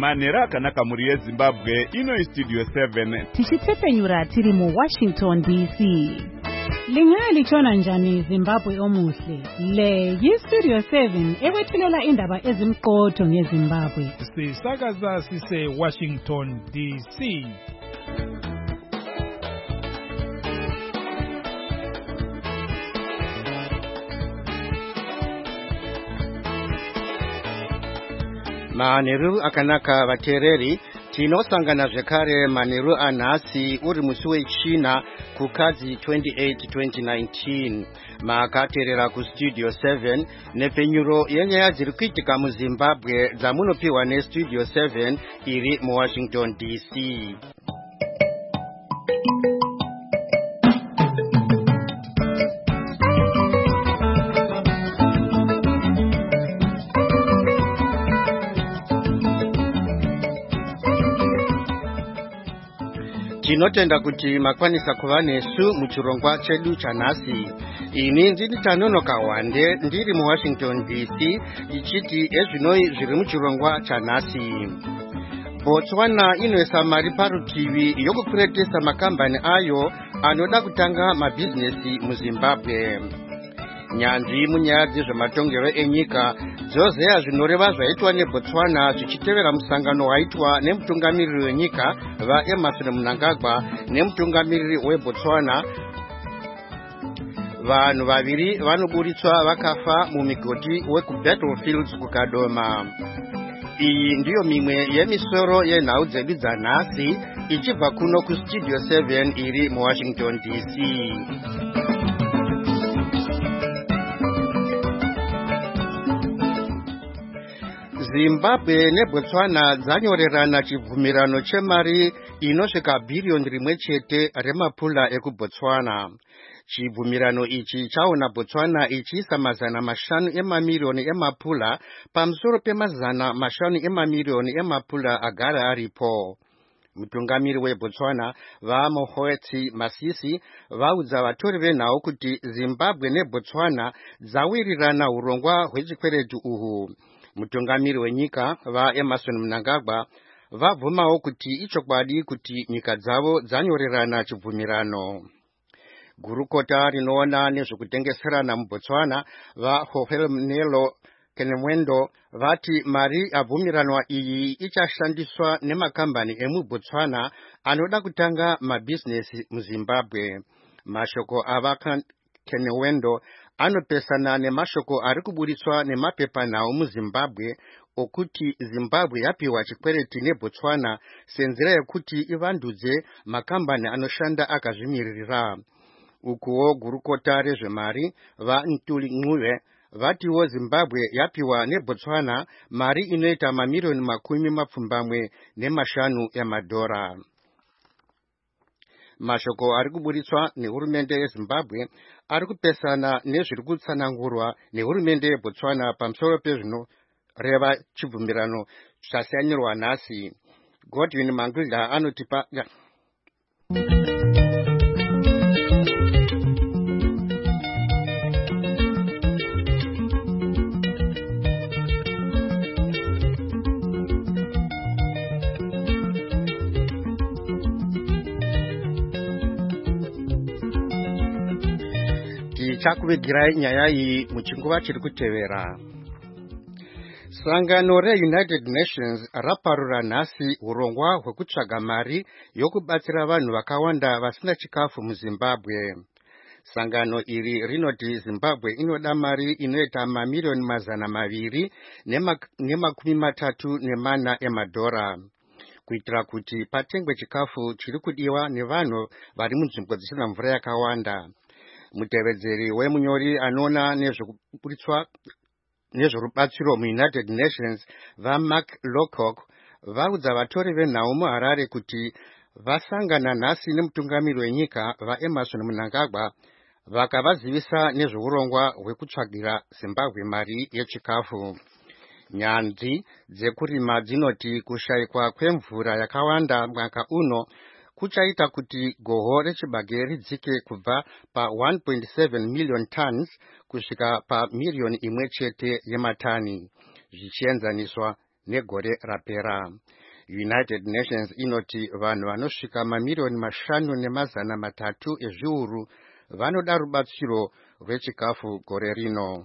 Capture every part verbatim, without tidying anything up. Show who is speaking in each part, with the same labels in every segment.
Speaker 1: manhero akanaka muri yeZimbabwe ino Studio seven
Speaker 2: tichitepfenyura tiri mu Washington D C. Lingaya lichona njani Zimbabwe omuhle? Le yi-Studio seven ekwethulela indaba ezimqotho ngeZimbabwe.
Speaker 3: Sisakaza sise Washington D C.
Speaker 4: Manhero akanaka vateereri, tinosangana zvekare manhero anhasi uri musi wechina kukadzi twenty-eight twenty nineteen. Makateerera kuStudio seven nepfenyuro yenyaya dziri kuitika muZimbabwe dzamunopiwa neStudio seven iri muWashington D C. Tinotenda kuti makwanisa kuva nesu muchirongwa chedu chanhasi. Ini ndini Tanonoka Wande ndiri muWashington D C ichiti ezvinoi zviri muchirongwa chanhasi. Botswana inoisa mari parutivi yokukuretesa makambani ayo anoda kutanga mabhizinesi muZimbabwe. Nyanzvi munyaya dzezvematongero enyika dzozeya zvinoreva zvaitwa neBotswana zvichitevera musangano waitwa nemutungamiriri wenyika vaEmmerson Mnangagwa nemutungamiriri weBotswana. Vanhu vaviri vanoburitswa vakafa mumigodi wekuBattlefields kuKadoma. Iyi ndiyo mimwe yemisoro yenhau dzedu dzanhasi ichibva kuno kuStudio seven iri muWashington D C. Zimbabwe neBotswana dzanyorerana chibvumirano chemari inosvika bhiriyoni rimwe chete remapula ekuBotswana. Chibvumirano ichi chaona Botswana ichiisa mazana mashanu emamiliyoni emapula pamusoro pemazana mashanu emamiliyoni emapula agara aripo. Mutungamiri weBotswana vaMokgweetsi Masisi vaudza vatori venhau kuti Zimbabwe neBotswana dzawirirana urongwa hwechikweretu uhu. Mutungamiri wenyika vaEmmerson Mnangagwa vabvumawo kuti ichokwadi kuti nyika dzavo dzanyorerana chibvumirano. Gurukota rinoona nezvekutengeserana muBotswana vaHofelemnelo Kenewendo vati mari abvumiranwa iyi ichashandiswa nemakambani emuBotswana anoda kutanga mabhizinesi muZimbabwe. Mashoko ava Kenewendo anopesana nemashoko ari kuburitswa nemapepanhau muZimbabwe okuti Zimbabwe yapiwa chikwereti neBotswana senzira yekuti ivandudze makambani anoshanda akazvimiririra. Ukuwo gurukota rezvemari vaNtuli Ncube vatiwo Zimbabwe yapiwa neBotswana mari inoita mamiliyoni makumi mapfumbamwe nemashanu emadhora. Mashoko ari kuburitswa nehurumende yeZimbabwe ari kupesana nezviri kutsanangurwa nehurumende yeBotswana pamusoro pezvinoreva chibvumirano chasiyanirwa nhasi. Godwin Mangudla anotipa ya. Chakuvigirai nyaya iyi muchinguva chiri kutevera. Sangano reUnited Nations raparura nhasi urongwa hwekutsvaga mari yokubatsira vanhu vakawanda vasina chikafu muZimbabwe. Sangano iri rinoti Zimbabwe inoda mari inoita mamiliyoni mazana maviri nemakumi matatu nemana emadhora kuitira kuti patengwe chikafu chiri kudiwa nevanhu vari munzvimbo dzisina mvura yakawanda. Mutevedzeri wemunyori anoona nezvekuburitswa nezverubatsiro muUnited Nations vaMark Lowcock vaudza vatori venhau muHarare kuti vasangana nhasi nemutungamiri wenyika vaEmmerson Mnangagwa vakavazivisa nezveurongwa hwekutsvagira Zimbabwe mari yechikafu. Nyanzvi dzekurima dzinoti kushayikwa kwemvura yakawanda mwaka uno kuchaita kuti goho rechibage ridzike kubva pa one point seven million tons kusvika pa miliyoni imwe chete yematani zvichienzaniswa negore rapera. United Nations inoti vanhu vanosvika mamiliyoni mashanu nemazana matatu ezviuru vanoda rubatsiro rwechikafu gore rino.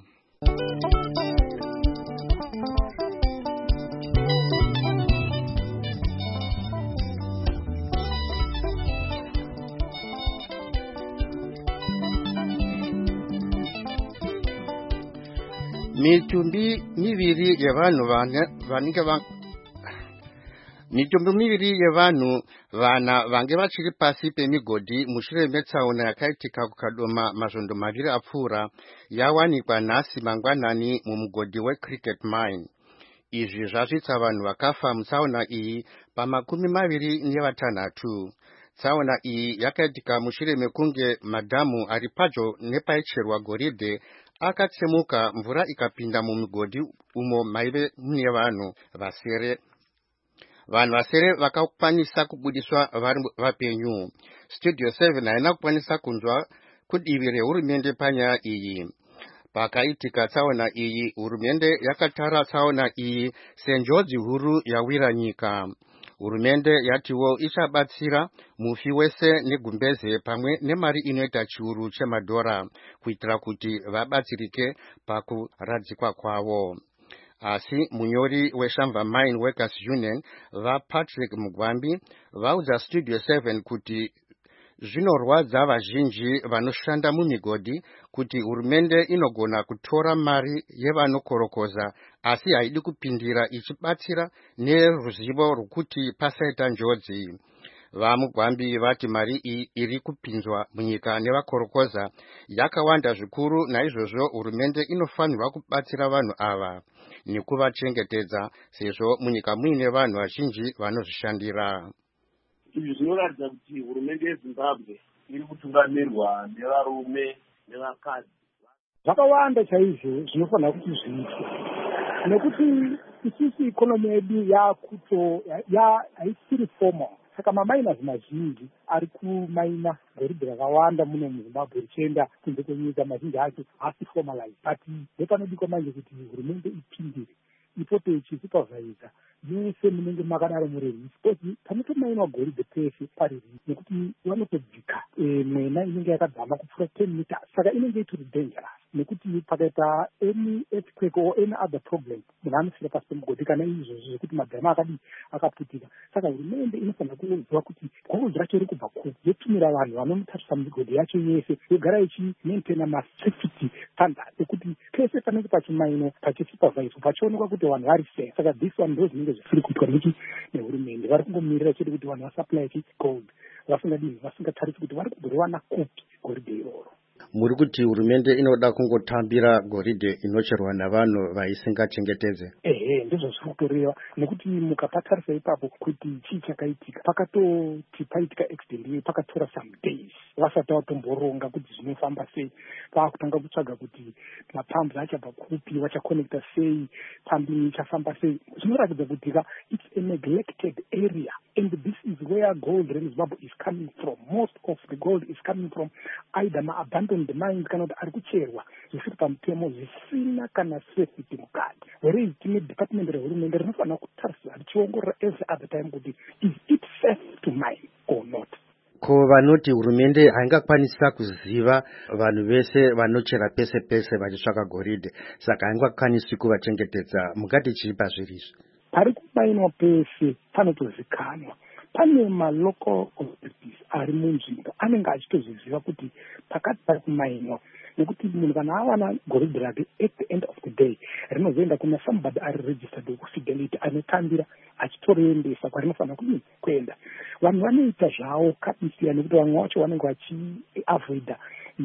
Speaker 4: Mitumbi miviri yevanhu vanenge mitumbi miviri yevanhu vana vange vachiri pasi pemigodhi mushure metsaona yakaitika kukadoma mazvondo maviri apfuura yawanikwa nhasi mangwanani mumugodhi weCricket Mine. Izvi zvasvitsa vanhu vakafa mutsaona iyi pamakumi maviri nevatanhatu. Tsaona iyi yakaitika mushure mekunge madhamu ari padyo nepaicherwa goridhe akatsemuka, mvura ikapinda mumugodhi umo maive mune vanhu vasere. Vanhu vasere vakakwanisa kubudiswa vari vapenyu. Studio seven haina kukwanisa kunzwa kudivi rehurumende panyaya iyi. Pakaitika tsaona iyi, hurumende yakatara tsaona iyi senjodzi huru yawira nyika. Hurumende yatiwo ichabatsira mufi wese negumbeze pamwe nemari inoita chiuru chemadhora kuitira kuti vabatsirike pakuradzikwa kwavo. Asi munyori weShamva Mine Workers Union vaPatrick Mugwambi vaudza Studio seven kuti zvinorwadza vazhinji vanoshanda mumigodhi kuti hurumende inogona kutora mari yevanokorokoza asi haidi kupindira ichibatsira neruzivo rwekuti pasaita njodzi. VaMugwambi vati mari iyi iri kupinzwa munyika nevakorokoza yakawanda zvikuru, naizvozvo hurumende inofanirwa kubatsira vanhu ava nekuvachengetedza sezvo munyika muine vanhu vazhinji vanozvishandira.
Speaker 5: Izvi zvinoratidza kuti hurumende yeZimbabwe iri kutungamirwa nevarume nevakadzi.
Speaker 6: Zvakawanda chaizvo zvinofanira kuti zviitwe, nekuti isusu ikonomi yedu yakuto haisiri formal. Saka mamainers mazhinji ari kumaina goridhe rakawanda muno muZimbabwe richienda kunze kwenyika, mazhinji acho haasi formalized. But ndepanodikwa manje kuti hurumende ipindire, ipote ichisupervisa yese munenge makadaro murimi sipoti panotomainwa goridhe pese pariri, nekuti vanotodzika mwena inenge yakadzama kupfuura ten meters. Saka inenge itori dangerous, nekuti pakaita any earthquake or any other problem munhu anosvika pasi pemugodhi kana izvozvo zvekuti madhamu akadi akaputika. Saka hurumende inofanira kuziva kuti goridhe racho riri kubva kupi, yotumira vanhu vanomutarisa migodhi yacho yese, yogara ichimaintaina masafety standards ekuti pese panenge pachimainwa pachisuperviswa pachionekwa kuti vanhu vari safe. Saka this one ndo zvinenge zvisiri kuitwa nekuti nehurumende vari kungomirira chete kuti vanhu vasupply gold, vasingadini vasingatarisi kuti vari kugoriwana kupi goridhe iroro.
Speaker 4: Muri kuti hurumende inoda kungotambira goridhe inocherwa navanhu vaisingachengetedze?
Speaker 6: Ehe, ndizvo zviri kutoreva, nekuti mukapatarisa ipapo kuti chii chakaitika, pakatoti paitika accident pakatora some days vasati vatomboronga kuti zvinofamba sei. Vakutanga kutsvaga kuti mapamps achabva kupi, vachakonekta sei, pumping ichafamba sei. Zvinoratidza kuti it's a neglected area, and this is where gold in Zimbabwe is coming from. Most of the gold is coming from either ma-abandoned mines kana kuti ari kucherwa zvisiri pamutemo zvisina kana safety mukati. Whereas tine department rehurumende rinofanira kutarisa richiongorora every other time kuti is it safe to mine or not.
Speaker 4: Ko vanoti hurumende haingakwanisa kuziva vanhu vese vanochera pese pese vachitsvaka goridhe, saka haingakwanisi kuvachengetedza, mungati chii pazvirizvi?
Speaker 6: Pari kumainwa pese panotozikanwa. Pane ma-local authorities ari munzvimbo anenge achitozviziva kuti pakati pari kumainwa, nekuti munhu kana awana goridhe rake at the end of the day rinozoenda kuna somebody ari registered wekufidelity anotambira achitoreendesa kwarinofanira kudini kuenda. Vanhu vanoita zvavo kabisiya, nekuti vamwe vacho vanenge vachiavoida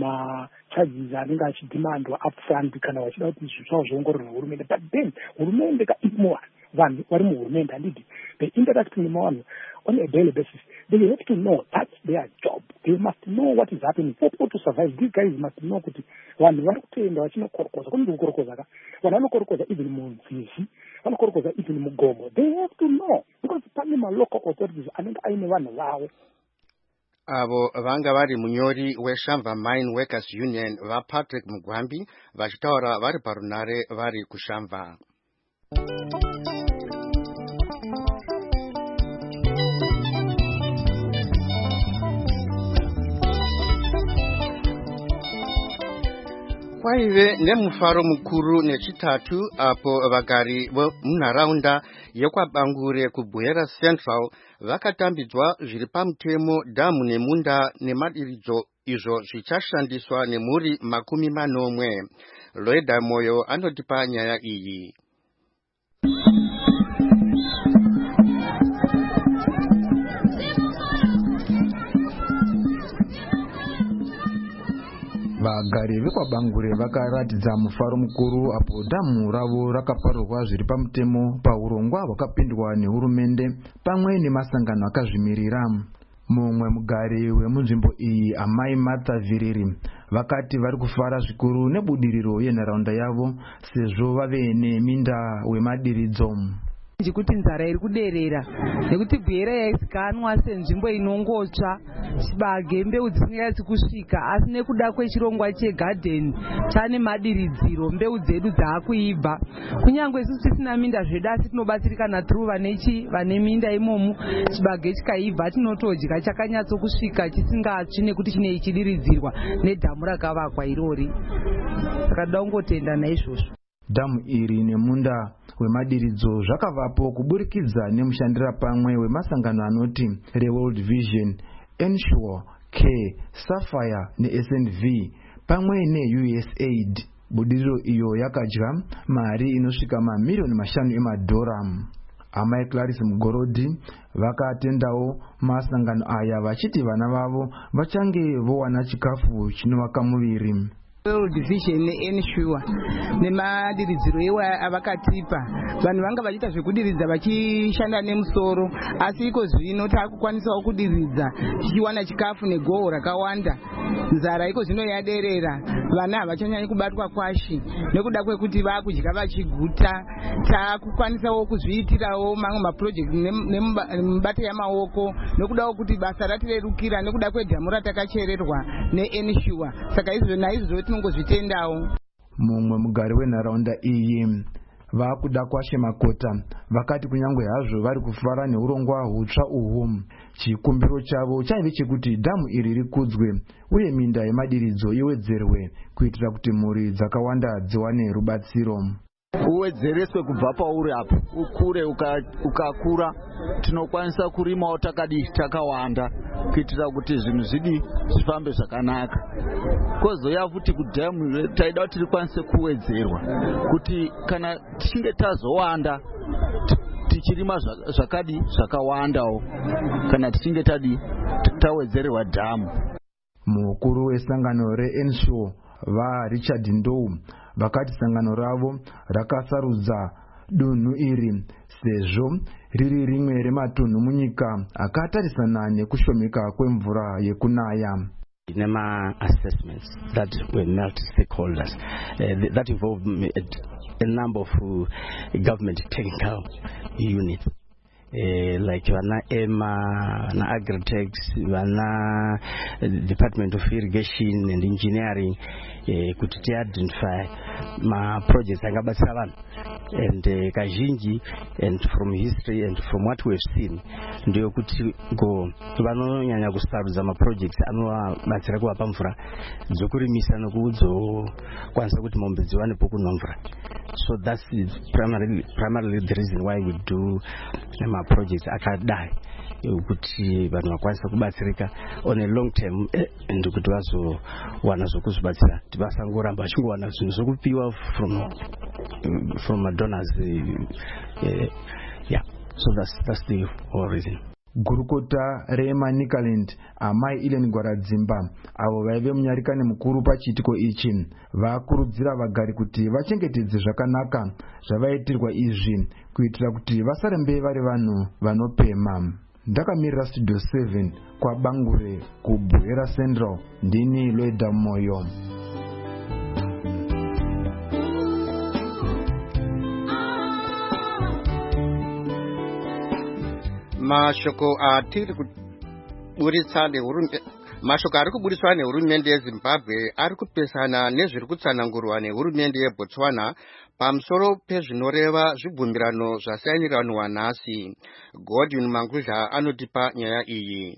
Speaker 6: macharges anenge achidhimandwa upfront kana vachida kuti izvi zvavo zviongororwe nehurumende. But then hurumende kaimo vanhu vari muhurumende handiti, they interact nevanhu on a daily basis. They have to know that's their job. They must know what is happening. For people to survive, these guys must know kuti vanhu vari kutoenda vachinokorokoza. Kune kukorokoza ka vanhu vanokorokoza even munzizi, vanokorokoza even mugomo. They have to know because pane ma-local authorities anenge aine vanhu vavo.
Speaker 4: Avo vanga vari munyori weShamva Mine Workers Union vaPatrick Mugwambi vachitaura vari parunare vari kuShamva. Kwaive nemufaro mukuru nechitatu apo vagari munharaunda yekwabangure kubwera Central vakatambidzwa zviri pamutemo dhamu nemunda nemadiridzo izvo zvichashandiswa nemhuri makumi manomwe. Loida Moyo anotipa nyaya iyi.
Speaker 7: Vagari vekwabangure vakaratidza mufaro mukuru apo dhamu ravo rakaparurwa zviri pamutemo paurongwa hwakapindwa nehurumende pamwe nemasangano akazvimirira. Mumwe mugari wemunzvimbo iyi, Amai Martha Viriri, vakati vari kufara zvikuru nebudiriro yenharaunda yavo sezvo vave neminda wemadiridzo.
Speaker 8: Kuti nzara iri kuderera nekuti Bwera yaizikanwa senzvimbo inongotsva chibage mbeu dzisinganyatsi kusvika, asi nekuda kwechirongwa chegadheni chane madiridziro mbeu dzedu dzaakuibva. Kunyange isusu tisina minda zvedu asi tinobatsirikana through vanechi vane minda imomu, chibage chikaibva tinotodya chakanyatso kusvika chisingatsvi nekuti chine chidiridzirwa nedhamu rakavakwa irori. Saka toda kungotenda naizvozvo.
Speaker 7: Dhamu iri nemunda wemadiridzo zvakavapo kuburikidza nemushandira pamwe wemasangano anoti reWorld Vision, Ensure, Care, Sapphire neS N V pamwe neU S A I D. Budiriro iyo yakadya mari inosvika mamiliyoni mashanu emadhora. Amai Clarice Mugorodhi vakatendawo masangano aya vachiti vana vavo vachange vowana chikafu chinovaka muviri.
Speaker 8: World Vision neEnsure nemadiridziro ewa avakatipa, vanhu vanga vachiita zvekudiridza vachishanda nemusoro, asi iko zvino taakukwanisawo kudiridza tichiwana chikafu negoho rakawanda. Nzara iko zvino yaderera, vana havachanyanyi kubatwa kwashi nekuda kwekuti vakudya vachiguta. Taakukwanisawo kuzviitirawo mamwe mapurojekti nemibate yamaoko nekudawo kuti basa ratirerukira nekuda kwedhamu ratakachererwa neEnsure. Saka izvo naizvo tinongozvitendawo.
Speaker 7: Mumwe mugari wenharaunda iyi, vakuda kwashe Makota, vakati kunyange hazvo vari kufara neurongwa hutsva uhwu, chikumbiro chavo chaive chekuti dhamu iri rikudzwe uye minda yemadiridzo iwedzerwe kuitira kuti mhuri dzakawanda dziwane rubatsiro.
Speaker 9: Uwedzereswe kubva pauri apo ukure ukakura, tinokwanisa kurimawo takadi takawanda kuitira kuti zvinhu zvidi zvifambe zvakanaka. Kozoya futi kudhamu taida kuti rikwanise kuwedzerwa kuti kana tichinge tazowanda tichirima zvakadi zvakawandawo kana tichinge tadi tawedzerwa dhamu.
Speaker 7: Mukuru wesangano reEnsure vaRichard Ndou vakati sangano ravo rakasarudza dunhu iri sezvo riri rimwe rematunhu munyika akatarisana nekushomeka kwemvura yekunaya.
Speaker 10: Nema assessments that were not stakeholders uh, that involved a, a number of uh, government technical units. Uh, like vana EMA, na Agritech, vana Department of Irrigation and Engineering, uh, kuti ti identify ma projects angabatsira vanhu, and uh, kazhinji and from history and from what we've seen ndio kuti go vanonyanya kusarudza ma projects anovabatsira kuvapa mvura dzokurimisa nekuzokwanisa kuti mombe dziwane pokunwa mvura. So that's primarily primarily the reason why we do ma projects akadai kuti vanhu vakwanisa kubatsirika on a long term and kuti vazowana zvokuzvibatsira kuti vasangoramba vachingowana zvinhu zvokupiwa from from donors. Uh, uh, yeah, so that's that's the whole reason.
Speaker 7: Gurukota reManicaland, Amai Ellen Gwaradzimba, avo vaive munyarikani mukuru pachiitiko ichi, vakurudzira vagari kuti vachengetedze zvakanaka zvavaitirwa izvi kuitira kuti vasarembe vari vanhu vanopema. Ndakamirira Studio seven kwaBangure kuBwera Central, ndini Loida Moyo.
Speaker 4: Mashoko atiri kuburitsa nehurumende mashoko ari kuburiswa nehurumende yeZimbabwe ari kupesana nezviri kutsanangurwa nehurumende yeBotswana pamusoro pezvinoreva zvibvumirano zvasainiranwa nhasi. Godwin Manguzha anotipa nyaya iyi.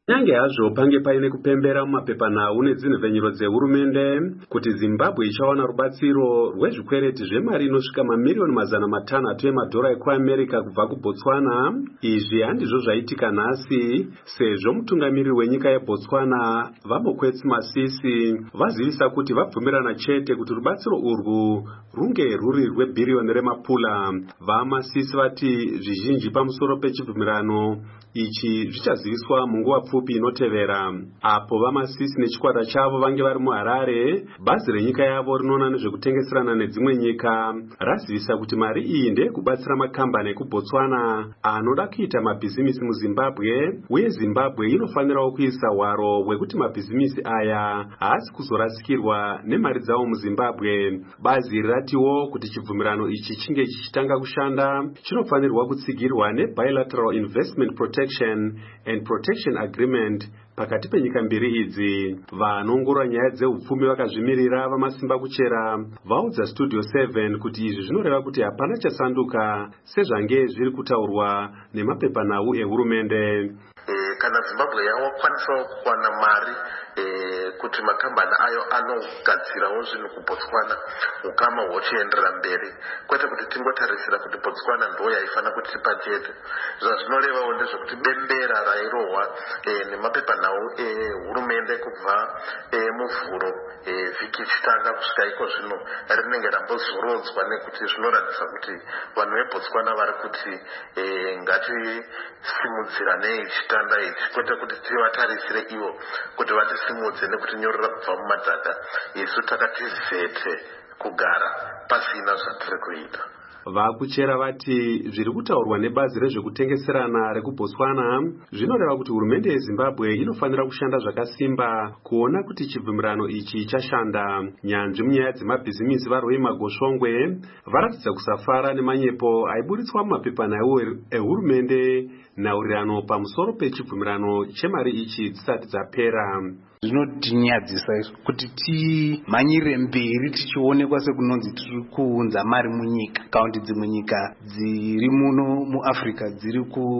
Speaker 11: nyange hazvo pange paine kupembera mumapepanhau nedzinhevhenyuro dzehurumende kuti Zimbabwe ichawana rubatsiro rwezvikwereti zvemari inosvika mamiriyoni mazana matanhatu emadhora ekuamerica kubva kuBotswana. Izvi handizvo zvaitika nhasi, sezvo mutungamiriri wenyika yeBotswana Vamokwetsi Masisi vazivisa kuti vabvumirana chete kuti rubatsiro urwu runge rwuri rwebhiriyoni remapula. VaMasisi vati zvizhinji pamusoro pechibvumirano ichi zvichaziviswa munguva pfupi inotevera. Apo VaMasisi nechikwata chavo vange vari muHarare, bazi renyika yavo rinoona nezvekutengeserana nedzimwe nyika razivisa kuti mari iyi ndeyekubatsira makambani ekuBotswana anoda kuita mabhizimisi muZimbabwe, uye Zimbabwe inofanirawo kuisa hwaro hwekuti mabhizimisi aya haasi kuzorasikirwa nemari dzavo muZimbabwe. Bazi riratiwo kuti chibvumirano ichi chinge chichitanga kushanda chinofanirwa kutsigirwa neBilateral Investment Protection and Protection Agreement pakati penyika mbiri idzi. Vanongorora nyaya dzeupfumi vakazvimirira vamasimba kuchera vaudza Studio seven kuti izvi zvinoreva kuti hapana chasanduka sezvange zviri kutaurwa nemapepanhau ehurumende.
Speaker 12: Kana Zimbabwe yawakwanisa kuwana mari kuti makambani ayo anogadzirawo zvinhu kuBotswana, ukama huchienderera mberi, kwete kuti tingotarisira kuti Botswana ndo yaifana kutipa chete. Zvazvinorevawo ndezvekuti bembera rairohwa nemapepanhau ehurumende kubva muvhuro vhiki ichitanga kusvika iko zvino rinenge rambozorodzwa, nekuti zvinoratidza kuti vanhu veBotswana vari kuti ngatisimudziranei chitanda ichi, kwete kuti tivatarisire ivo kuti vatisimudze nekutinyorera kubva mumadhaka. Isu takati zete kugara pasina zvatiri kuita.
Speaker 11: Vakuchera vati zviri kutaurwa nebazi rezvekutengeserana rekuBotswana zvinoreva kuti hurumende yeZimbabwe inofanira kushanda zvakasimba kuona kuti chibvumirano ichi chashanda. Nyanzvi munyaya dzemabhizimisi vaRoy Magoshongwe varatidza kusafara nemanyepo aiburitswa mumapepanhau ehurumende nhaurirano pamusoro pechibvumirano chemari ichi dzisati dzapera.
Speaker 13: Zvinotinyadzisa kuti timhanyire mberi tichionekwa sekunonzi tiri kuunza mari munyika, kaundi dzimwe nyika dziri muno muAfrica dziri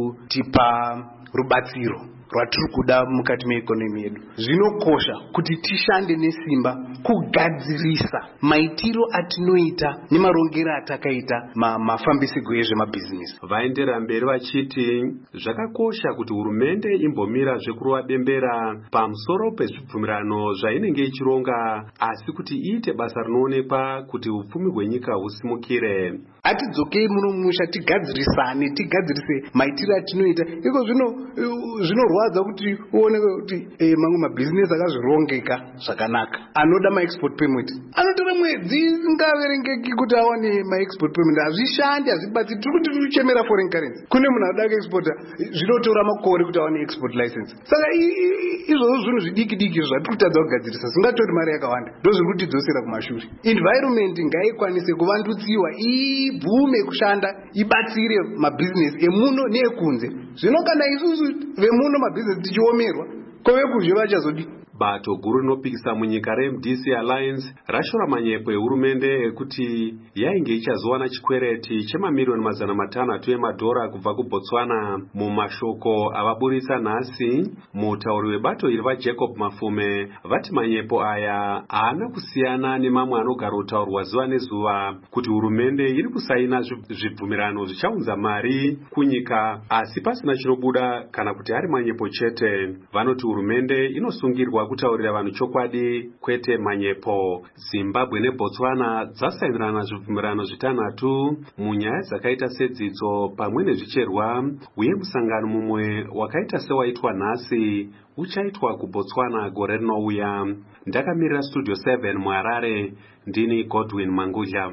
Speaker 13: kutipa rubatsiro rwatiri kuda mukati meikonomi yedu. Zvinokosha kuti tishande nesimba kugadzirisa maitiro atinoita nemarongero atakaita mafambisirwo ezvemabhizinesi.
Speaker 11: Vaenderera mberi vachiti zvakakosha kuti hurumende imbomira zvekurova bembera pamusoro pezvibvumirano zvainenge ichironga, asi kuti iite basa rinoonekwa kuti upfumi hwenyika husimukire.
Speaker 13: Atidzokei muno musha tigadzirisane, tigadzirise maitiro atinoita. Iko zvino zvinorwadza kuti uoneke kuti eh, mamwe mabhizinesi akazvirongeka zvakanaka anoda maexport permit anotora mwedzi ngaverengeki kuti awane maexport permit. Hazvishandi, hazvibatsiri. Tiri kuti tirichemera foreign currency. Kune munhu anoda kuexporta zvinotora makore kuti awane export license. Saka izvozvo zvinhu zvidiki diki zvatiri kutadza kugadzirisa zvingatori mari yakawanda, ndozviri kutidzosera kumashure. Environment ngaikwanise kuvandutsiwa, ibvume kushanda, ibatsire mabhizinesi emuno neekunze. Zvino kana isusu vemuno mabhizinesi tichiomerwa, kovekuzve vachazodi.
Speaker 11: Bato guru rinopikisa munyika reM D C Alliance rashora manyepo ehurumende ekuti yainge ichazowana chikwereti chemamiriyoni mazana matanhatu emadhora kubva kuBotswana. Mumashoko avaburitsa nhasi, mutauri webato iri vaJacob Mafume vati manyepo aya haana kusiyana nemamwe anogara kutaurwa zuva nezuva kuti hurumende iri kusaina zvibvumirano zvichaunza mari kunyika, asi pasina chinobuda kana kuti ari manyepo chete. Vanoti hurumende inosungirwa kutaurira vanhu chokwadi kwete manyepo. Zimbabwe neBotswana dzasainirana zvibvumirano zvitanhatu munyaya dzakaita sedzidzo pamwe nezvicherwa, uye musangano mumwe wakaita sewaitwa nhasi uchaitwa kuBotswana gore rinouya. Ndakamirira Studio seven muHarare, ndini Godwin Mangudya.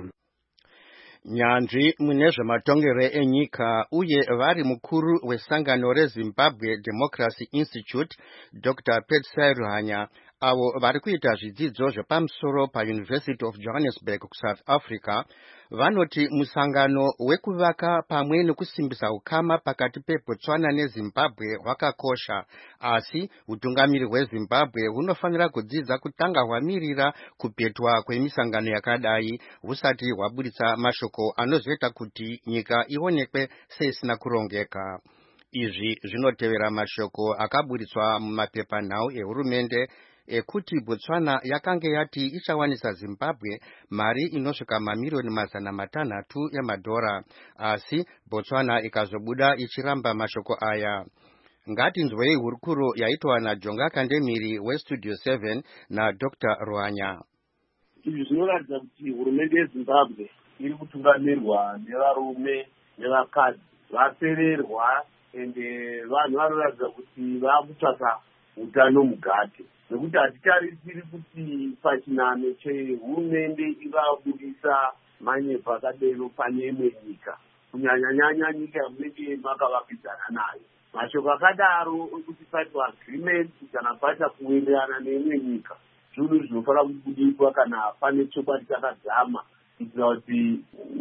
Speaker 4: Nyanzvi munezvematongero enyika uye vari mukuru wesangano reZimbabwe Democracy Institute Doctor Petsai Ruhanya, avo vari kuita zvidzidzo zvepamusoro paUniversity of Johannesburg kuSouth Africa, vanoti musangano wekuvaka pamwe nekusimbisa ukama pakati peBotswana neZimbabwe hwakakosha, asi utungamiri hweZimbabwe hunofanira kudzidza kutanga hwamirira kupetwa kwemisangano yakadai husati hwaburitsa mashoko anozoita kuti nyika ionekwe seisina kurongeka. Izvi zvinotevera mashoko akaburitswa mumapepanhau ehurumende ekuti Botswana yakange yati ichawanisa Zimbabwe mari inosvika mamiliyoni mazana matanhatu emadhora, asi Botswana ikazobuda ichiramba mashoko aya. Ngatinzwei hurukuro yaitwa naJonga Kandemiri weStudio seven naDr Ruanya.
Speaker 5: Izvi zvinoratidza kuti hurumende yeZimbabwe iri kutungamirwa nevarume nevakadzi vapererwa, ende vanhu vanoratidza kuti vakutsvaka utano mugate, nekuti hatitarisiri kuti pachinano chehurumende ingabudisa manyepo akadero pane imwe nyika, kunyanyanyanya nyika yamunenge makavakidzana nayo. Mashoko akadaro ekuti paitwa agreement kana paita kuwirirana neimwe nyika, zvinhu zvinofanira kubudiswa kana pane chokwadi chakadzama, kuitira kuti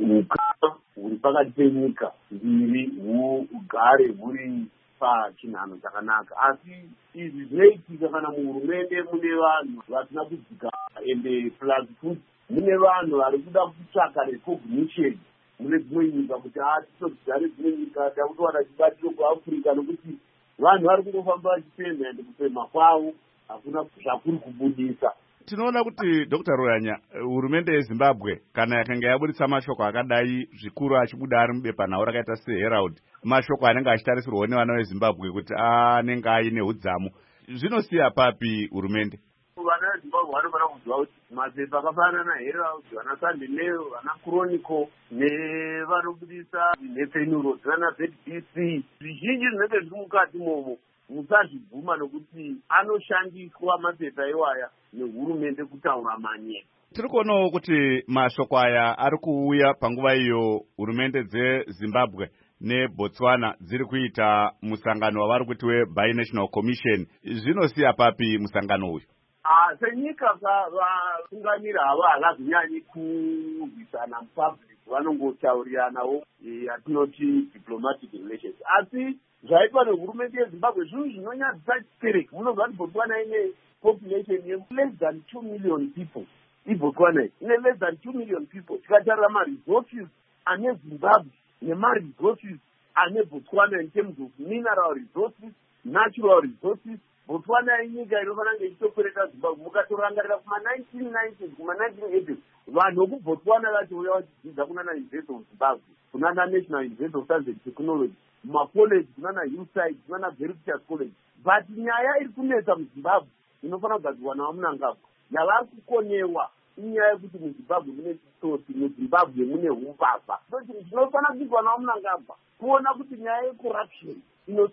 Speaker 5: ukama huri pakati penyika mbiri hugare huri pachinhano chakanaka. Asi izvi zvinoitika kana muhurumende mune vanhu vasina kudzika, ende plus futi mune vanhu vari kuda kutsvaka recognition mune dzimwe nyika kuti atitodzare dzimwe nyika takutowana chibatiro kuAfrica, nokuti vanhu vari kungofamba vachipemha, ende kupemha kwavo hakuna zvakuri kubudisa.
Speaker 1: Tinoona kuti Doctor Ruanya, hurumende yeZimbabwe kana yakanga yabudisa mashoko akadai zvikuru achibuda ari mubepanhau rakaita seHerald, mashoko anenge achitarisirwa nevana veZimbabwe kuti anenge aine udzamu, zvinosiya papi hurumende?
Speaker 5: Vana veZimbabwe vanofanira kuziva kuti mapepa akafanana naHerald, vana Sunday Mail, vana Chronicle nevanobudisa nhepfenyuro dzana Z B C, zvizhinji zvinenge zviri mukati momo musazvibvuma, nokuti anoshandiswa mapepa iwaya nehurumende kutaura manye.
Speaker 1: Tiri kuonawo kuti mashoko aya ari kuuya panguva iyo hurumende dzeZimbabwe neBotswana dziri kuita musangano wavari kuti weBinational Commission. Zvinosiya papi musangano uyu?
Speaker 5: Ah, senyika vatungamira hava havazonyanyi kurwisana mupublic, vanongotauriranawo yatinoti diplomatic relations. Asi zvaitwa nehurumende yeZimbabwe zvinhu zvinonyadzisa chikereke. Munobva kuti Botswana ine population ye less than two million people. iBotswana ine less than two million people. Tikatarira ma-resources ane Zimbabwe nema-resources ane Botswana in terms of mineral resources, natural resources, Botswana inyika inofanira kunge ichitokwereta Zimbabwe. Mukatorangarira kuma nineteen nineties kuma nineteen eighties, vanhu vekuBotswana vachouya vachidzidza kunana University of Zimbabwe, kunana National University of Science and Technology, mumacollege kunana Hillside, kunana Veritas College. But nyaya iri kunetsa muZimbabwe inofanira kugadzirwa navamunangagwa, yavari kukonewa inyaya yekuti muZimbabwe mune chisosi, muZimbabwe mune umbavha. Zvinofanira kuitwa navamunangagwa kuona kuti nyaya yecorruption ino.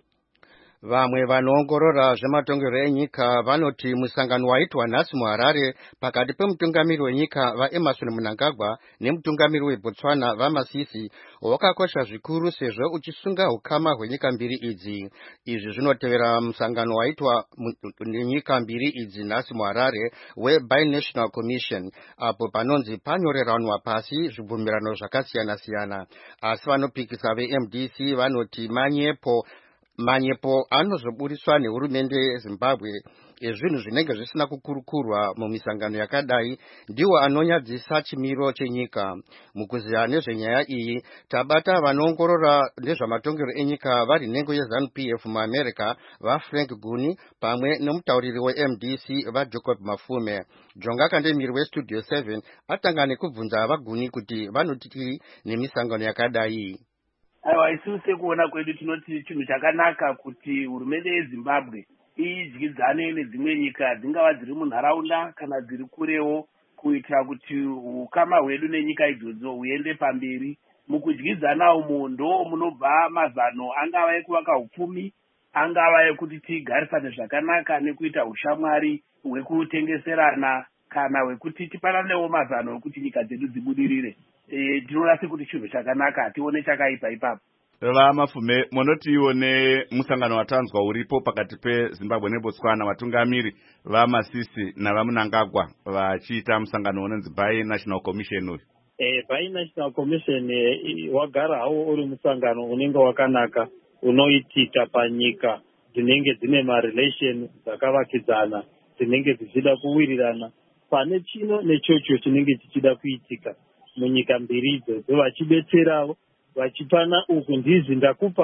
Speaker 4: Vamwe vanoongorora zvematongerwo enyika vanoti musangano waitwa nhasi muHarare pakati pemutungamiri wenyika vaEmmerson Mnangagwa nemutungamiri weBotswana vaMasisi wakakosha zvikuru sezvo uchisunga ukama hwenyika mbiri idzi. Izvi zvinotevera musangano waitwa nenyika mbiri idzi nhasi muHarare weBinational Commission, apo panonzi panyoreranwa pasi zvibvumirano zvakasiyana siyana. Asi vanopikisa veM D C vanoti manyepo manyepo anozoburiswa nehurumende yeZimbabwe ezvinhu zvinenge zvisina kukurukurwa mumisangano yakadai ndiwo anonyadzisa chimiro chenyika. Mukuziya nezvenyaya iyi tabata vanoongorora nezvamatongerwo enyika vari nhengo yeZanu P F muAmerica vaFrank Guni pamwe nemutauriri weM D C vaJacob Mafume. Jonga Kandemiri weStudio seven atanga nekubvunza vaGuni kuti vanoti nemisangano yakadai.
Speaker 14: Aiwa, isusu sekuona kwedu tinoti chinhu chakanaka kuti hurumende yeZimbabwe idyidzane nedzimwe nyika dzingava dziri munharaunda kana dziri kurewo, kuitira kuti ukama hwedu nenyika idzodzo huende pamberi. Mukudyidzana umu ndo munobva mazano angava ekuvaka upfumi, angava ekuti tigarisane zvakanaka nekuita ushamwari hwekutengeserana, kana hwekuti tipananewo mazano ekuti nyika dzedu dzibudirire. E, ndinoona sekuti chinhu chakanaka, hatione chakaipa ipapo.
Speaker 1: VaMafume, munoti ione musangano watanzwa uripo pakati peZimbabwe neBotswana, vatungamiri vaMasisi navaMnangagwa vachiita musangano unonzi Binational Commission uyu?
Speaker 15: Eh, Binational Commission eh, wagara hawo uri musangano unenge wakanaka unoitika panyika dzinenge dzine marelation dzakavakidzana, dzinenge dzichida kuwirirana pane chino nechocho chinenge chichida kuitika munyika mbiri idzodzo, vachibetserawo vachipana uku ndizi ndakupa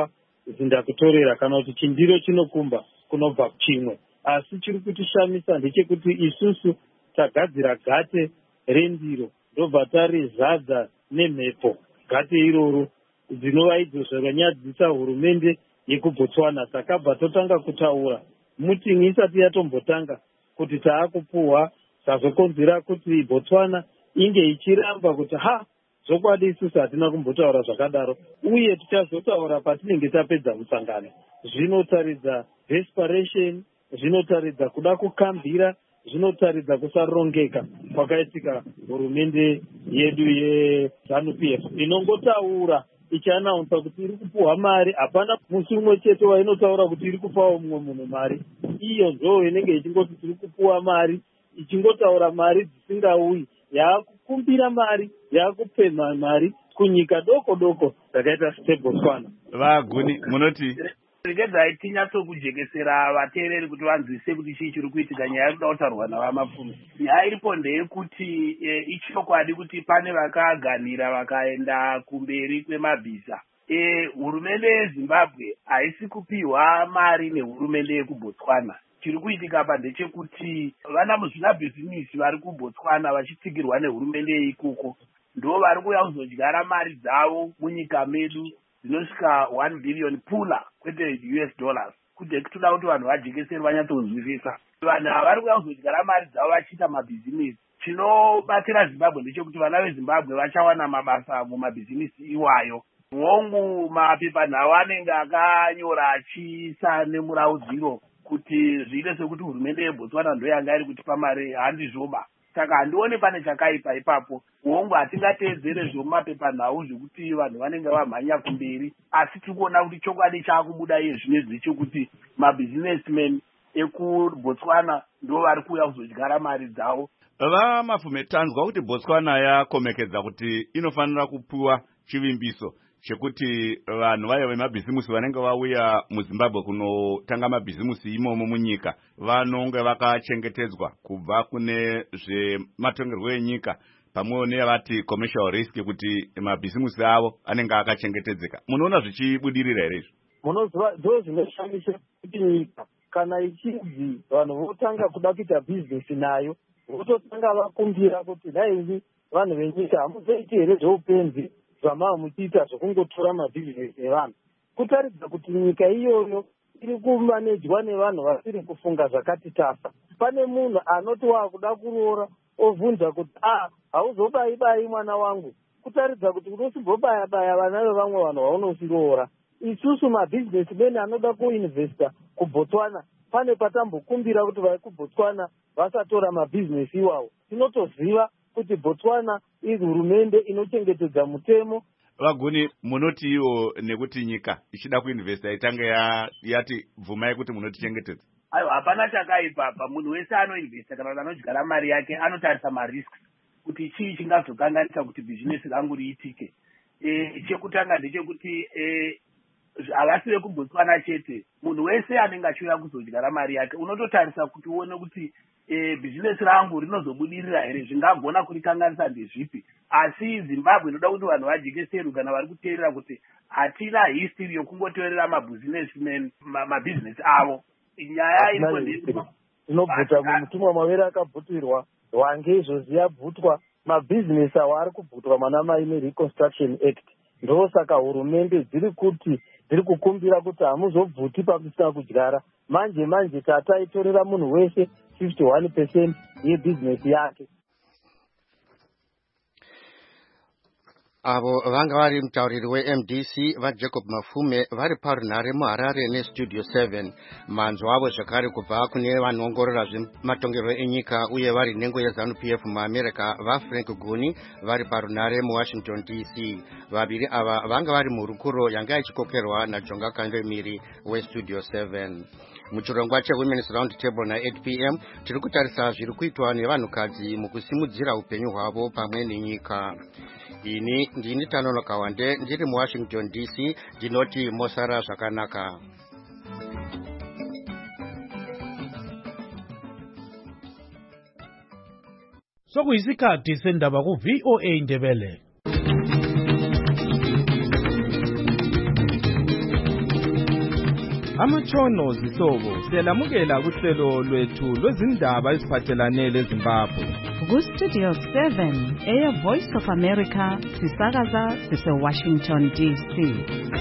Speaker 15: zindakutorera kana kuti chindiro chinokumba kunobva chimwe. Asi chiri kutishamisa ndechekuti isusu tagadzira gate rendiro ndobva tarizadza nemhepo gate iroro dzinova idzo zvakanyadzisa hurumende yekuBotswana. Takabva totanga kutaura mutin'i isati yatombotanga kuti taakupuhwa zvazokonzera kuti Botswana inge ichiramba kuti ha zokwadi isusu hatina kumbotaura zvakadaro uye tichazotaura patinenge tapedza musangano. Zvinotaridza desperation, zvinotaridza kuda kukambira, zvinotaridza kusarongeka kwakaitika hurumende yedu yeZANU P F inongotaura ichianaunsa kuti iri kupuhwa mari. Hapana musi umwe chete wainotaura kuti iri kupawo mumwe munhu mari. Iyo ndo inenge ichingoti tiri kupuhwa mari, ichingotaura mari dzisingauyi, yakukumbira mari, yakupemha mari kunyika doko doko dzakaita seBotswana.
Speaker 1: Vaguni munoti
Speaker 14: regedzai tinyatsokujekesera vateereri kuti vanzwise kuti chii chiri kuitika. Nyaya iri kuda kutaurwa navamapfumi. Nyaya iripo ndeyekuti e, ichokwadi kuti pane vakaganhira vakaenda kumberi kwemabhiza. E, hurumende yeZimbabwe haisi kupiwa mari nehurumende yekuBotswana. Chiri kuitika apa ndechekuti vana muzvinabhizinisi vari kuBotswana vachitsigirwa nehurumende yeikoko ndo vari kuuya kuzodyara mari dzavo munyika medu dzinosvika one billion pula kwete U S dollars. Kuti toda kuti vanhu vajekeseri vanyatsonzwisisa. Vanhu ava vari kuuya kuzodyara mari dzavo vachiita mabhizinisi. Chinobatsira Zimbabwe ndechekuti vana veZimbabwe vachawana mabasa mumabhizinisi iwayo. Mwongo mapepanhau anenge akanyora achiisa nemuraudziro kuti zviite sekuti hurumende yeBotswana ndo yanga iri kutipa mari handizvoba. Saka handione pane chakaipa ipapo. Mwongo hatingateedzere zvomumapepanhau zvekuti vanhu vanenge vamhanya kumberi. Asi tiri kuona kuti chokwadi chaakubuda iye zvinezvi chekuti mabusinessmen ekuBotswana ndo vari kuuya kuzodyara mari dzavo.
Speaker 1: Vamapfume tanzwa kuti Botswana yakomekedza kuti inofanira kupiwa chivimbiso chekuti vanhu vayo vemabhizimusi vanenge vauya muZimbabwe kunotanga mabhizimusi imomo munyika vanonge vakachengetedzwa kubva kune zvematongerwo enyika pamwewo nevati commercial risk kuti mabhizimusi avo anenge akachengetedzeka. Munoona zvichibudirira here izvi?
Speaker 15: Munoziva ndo zvinoshamisa kuti nyika kana ichinzi vanhu votanga kuda kuita bhizinesi nayo vototanga vakumbira kuti dai vanhu venyika hamuzoiti here zveupenzi zvamava muchiita zvokungotora mabhizinesi evanhu. Kutaridza kuti nyika iyoyo iri kumanejwa nevanhu vasiri kufunga zvakati tasa. Pane munhu anoti waakuda kuroora ovhunza kuti ah hauzobayi-bayi mwana wangu. Kutaridza kuti unosimbobaya-baya vana vevamwe vanhu vaunosiroora. Isusu mabhizinesimeni anoda kuinvesta kuBotswana pane patambokumbira kuti vari kuBotswana vasatora mabhizinesi iwawo. Tinotoziva kuti Botswana iri hurumende inochengetedza mutemo.
Speaker 1: Vaguni munoti iwo nekuti nyika ichida kuinvesta itange ya, yati bvumai kuti munotichengetedza.
Speaker 14: Ayo hapana chakaipa apa. Munhu wese anoinvesta kana anodyara mari yake anotarisa marisks kuti chii chingazokanganisa kuti bhizinesi rangu riitike. E, chekutanga ndechekuti e, havasi vekuBotswana chete. Munhu wese anenge achiuya kuzodyara mari yake unototarisa kuti uone kuti e, bhizinesi rangu rinozobudirira here, zvingagona kurikanganisa ndezvipi. Asi Zimbabwe inoda kuti vanhu vajekeseru kana vari kuteerera kuti hatina history yokungoteerera mabhizinesmen mabhizinesi avo. Nyaya iripo ndezvo
Speaker 15: inobvuta kumutumwa mavere akabvutirwa wange izvozvi yabvutwa mabhizinesi awo ari kubvutwa mana mai neReconstruction Act. Ndo saka hurumende dziri kuti dziri kukumbira kuti hamuzobvuti pakusina kudyara. Manje manje tataitorera munhu wese fifty-one percent yebhizinesi yake.
Speaker 4: Avo vanga vari mutauriri weM D C vaJacob Mafume vari parunhare muHarare neStudio seven. Manzwa avo zvakare kubva kune vanoongorora zvematongerwo enyika uye vari nhengo yeZANU P F muAmerica vaFrank Guni vari parunhare muWashington D C. Vaviri ava vanga vari murukuro yanga ichikokerwa naJonga Kandemiri weStudio seven. Muchirongwa cheWomen's Round Table na eight p m tiri kutarisa zviri kuitwa nevanhukadzi mukusimudzira upenyu hwavo pamwe nenyika. Ini ndini Tanono Kawande ndiri muWashington D C ndinoti mosara zvakanaka.
Speaker 3: Sokuyisikhathi sendaba ku V O A Ndebele.
Speaker 16: Amatshono zihlobo siyalamukela kuhlelo lwethu lwezindaba eziphathelane leZimbabwe.
Speaker 17: Ku-Studio seven, Air Voice of America, sisakaza sise-Washington D C.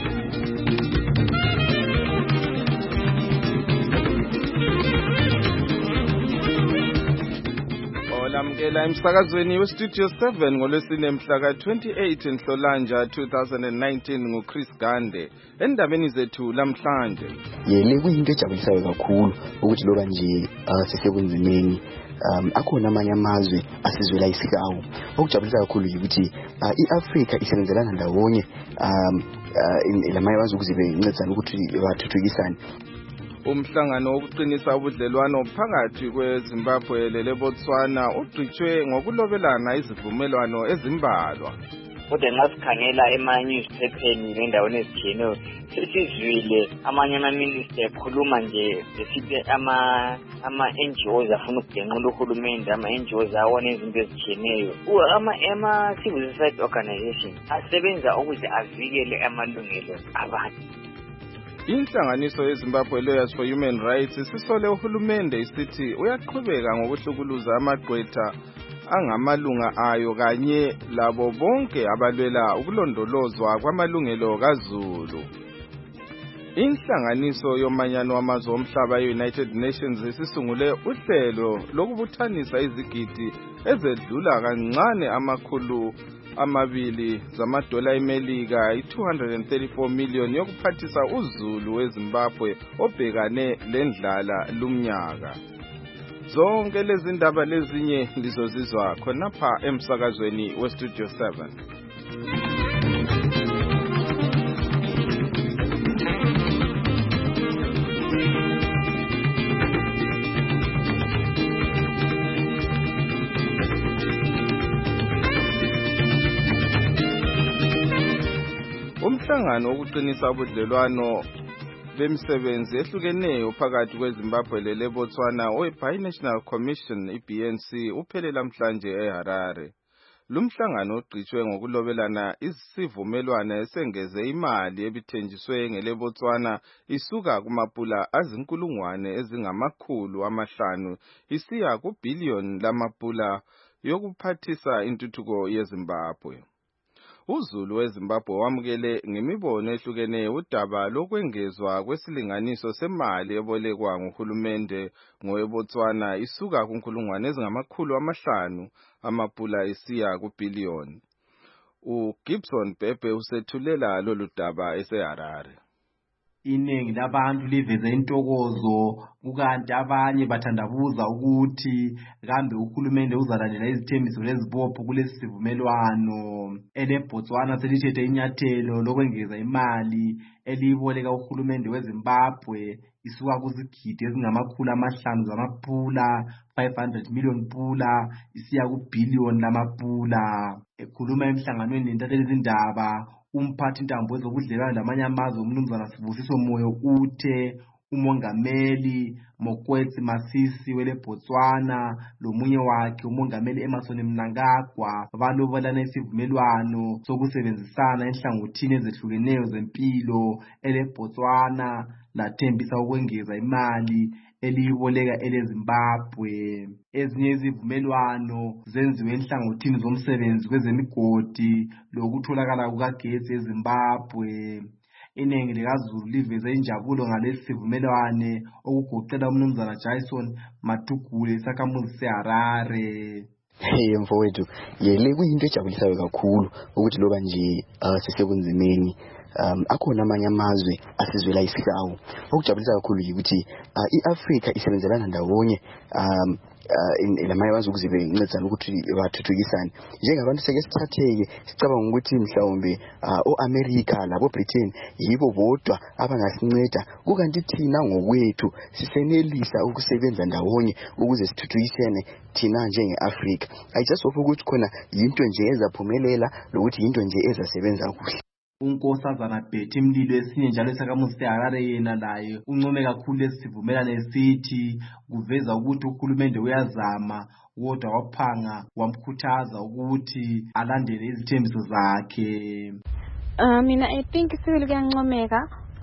Speaker 16: Olamukela emsakazweni we-Studio seven ngolwesine mhla ka-twenty-eight Nhlolanja two thousand nineteen nguChris Gande. Endabeni zethu lamhlanje.
Speaker 18: Yele kuyinto ejabulisayo kakhulu ukuthi loba nje sisebunzimeni um akhona amanye amazwe asizwela isikawu. Okujabulisa kakhulu ukuthi iAfrika isebenzelana ndawonye um lamanye amazwe ukuze bencedisane ukuthi bathuthukisane.
Speaker 16: Umhlangano wokuqinisa ubudlelwano phakathi kweZimbabwe leBotswana ugcitshwe ngokulobelana izivumelwano ezimbalwa.
Speaker 19: Kodwa nxa sikhangela ema-newspapers nendaweni ezitshiyeneyo sesizwile amanye ama-minister ekhuluma nje besithi ama ama-N G Os afuna ukubhenqula uhulumende, ama-N G Os awona izinto ezitshiyeneyo. Ama-civil society organization asebenza ukuze avikele amalungelo abantu.
Speaker 16: Inhlanganiso yeZimbabwe Lawyers for Human Rights isisole uhulumende isithi uyaqhubeka ngokuhlukuluza amagqwetha angamalunga ayo kanye labo bonke abalwela ukulondolozwa kwamalungelo kaZulu. Inhlanganiso yomanyano wamazwe omhlaba ye-United Nations isisungule uhlelo lokubuthanisa izigidi ezedlula kancane amakhulu amabili zamadola eMelika i-two hundred thirty-four million yokuphathisa uZulu weZimbabwe obhekane lendlala lumnyaka. Zonke lezi ndaba lezinye lizozizwa khonapha emsakazweni we-Studio seven. Umhlangano wokuqinisa ubudlelwano bemisebenzi ehlukeneyo phakathi kweZimbabwe leBotswana owe-Binational Commission i-B N C uphelele namhlanje eHarare. Lumhlangano ugcitshwe ngokulobelana isivumelwano esengeze imali ebithenjiswe ngeleBotswana isuka kumapula azinkulungwane ezingamakhulu amahlanu isiya kubhillion lamapula yokuphathisa intuthuko yeZimbabwe. uZulu weZimbabwe wamukele ngemibono ehlukeneyo udaba lokwengezwa kwesilinganiso semali ebolekwa nguhulumende ngoweBotswana isuka kunkulungwane ezingamakhulu amahlanu amapula isiya kubhillion. uGibson Bhebhe usethulela lolu daba eseHarare.
Speaker 20: Iningi labantu liveze intokozo kukanti abanye bathandabuza ukuthi kambe uhulumende uzalandela izithembiso lezibopho kulesi sivumelwano. EleBotswana selithethe inyathelo lokwengeza imali eliyiboleka uhulumende weZimbabwe isuka kuzigidi ezingamakhulu amahlanu zamapula five hundred million pula isiya kubhillion lamapula. Ekhuluma emhlanganweni nentatheli zindaba umphathi intambo ezobudlelwano lamanye amazwe umnumzana Sibusiso Moyo uthe umongameli Mokwetsi Masisi weleBotswana lomunye wakhe umongameli Emmerson Mnangagwa balobelana isivumelwano sokusebenzisana enhlangothini ezehlukeneyo zempilo eleBotswana lathembisa ukwengeza imali eliyiboleka eleZimbabwe. Ezinye izivumelwano zenziwe enhlangothini zomsebenzi kwezemigodi lokutholakala kukagesi eZimbabwe. Iningi likaZulu liveze injabulo ngalesi sivumelwano okugoqela umnumzana Jason Matugule isakhamuzi seHarare.
Speaker 18: Hey mfowethu, yele kuyinto ejabulisayo kakhulu ukuthi loba nje sisebunzimeni um akhona amanye amazwe asizwela isikawu. Okujabulisa kakhulu ukuthi iAfrika isebenzelana ndawonye um lamanye amazwe ukuze bencedisane ukuthi bathuthukisane. Njengabantu seke sithatheke sicabanga ukuthi mhlawumbe oAmerica labo Britain yibo bodwa abangasinceda, kukanti thina ngokwethu sisenelisa ukusebenza ndawonye ukuze sithuthukisene thina njengeAfrika. Ayijasopha ukuthi khona yinto nje ezaphumelela lokuthi yinto nje ezasebenza kuhle.
Speaker 20: unkosazana Betty Mlilo esinye njalo esakhamuzi seHarare yena laye uncome kakhulu lesivumelano esithi kuveza ukuthi uhulumende uyazama kodwa waphanga wamkhuthaza ukuthi alandele izithembiso zakhe.
Speaker 21: Uh, mina I think sibili kuyancomeka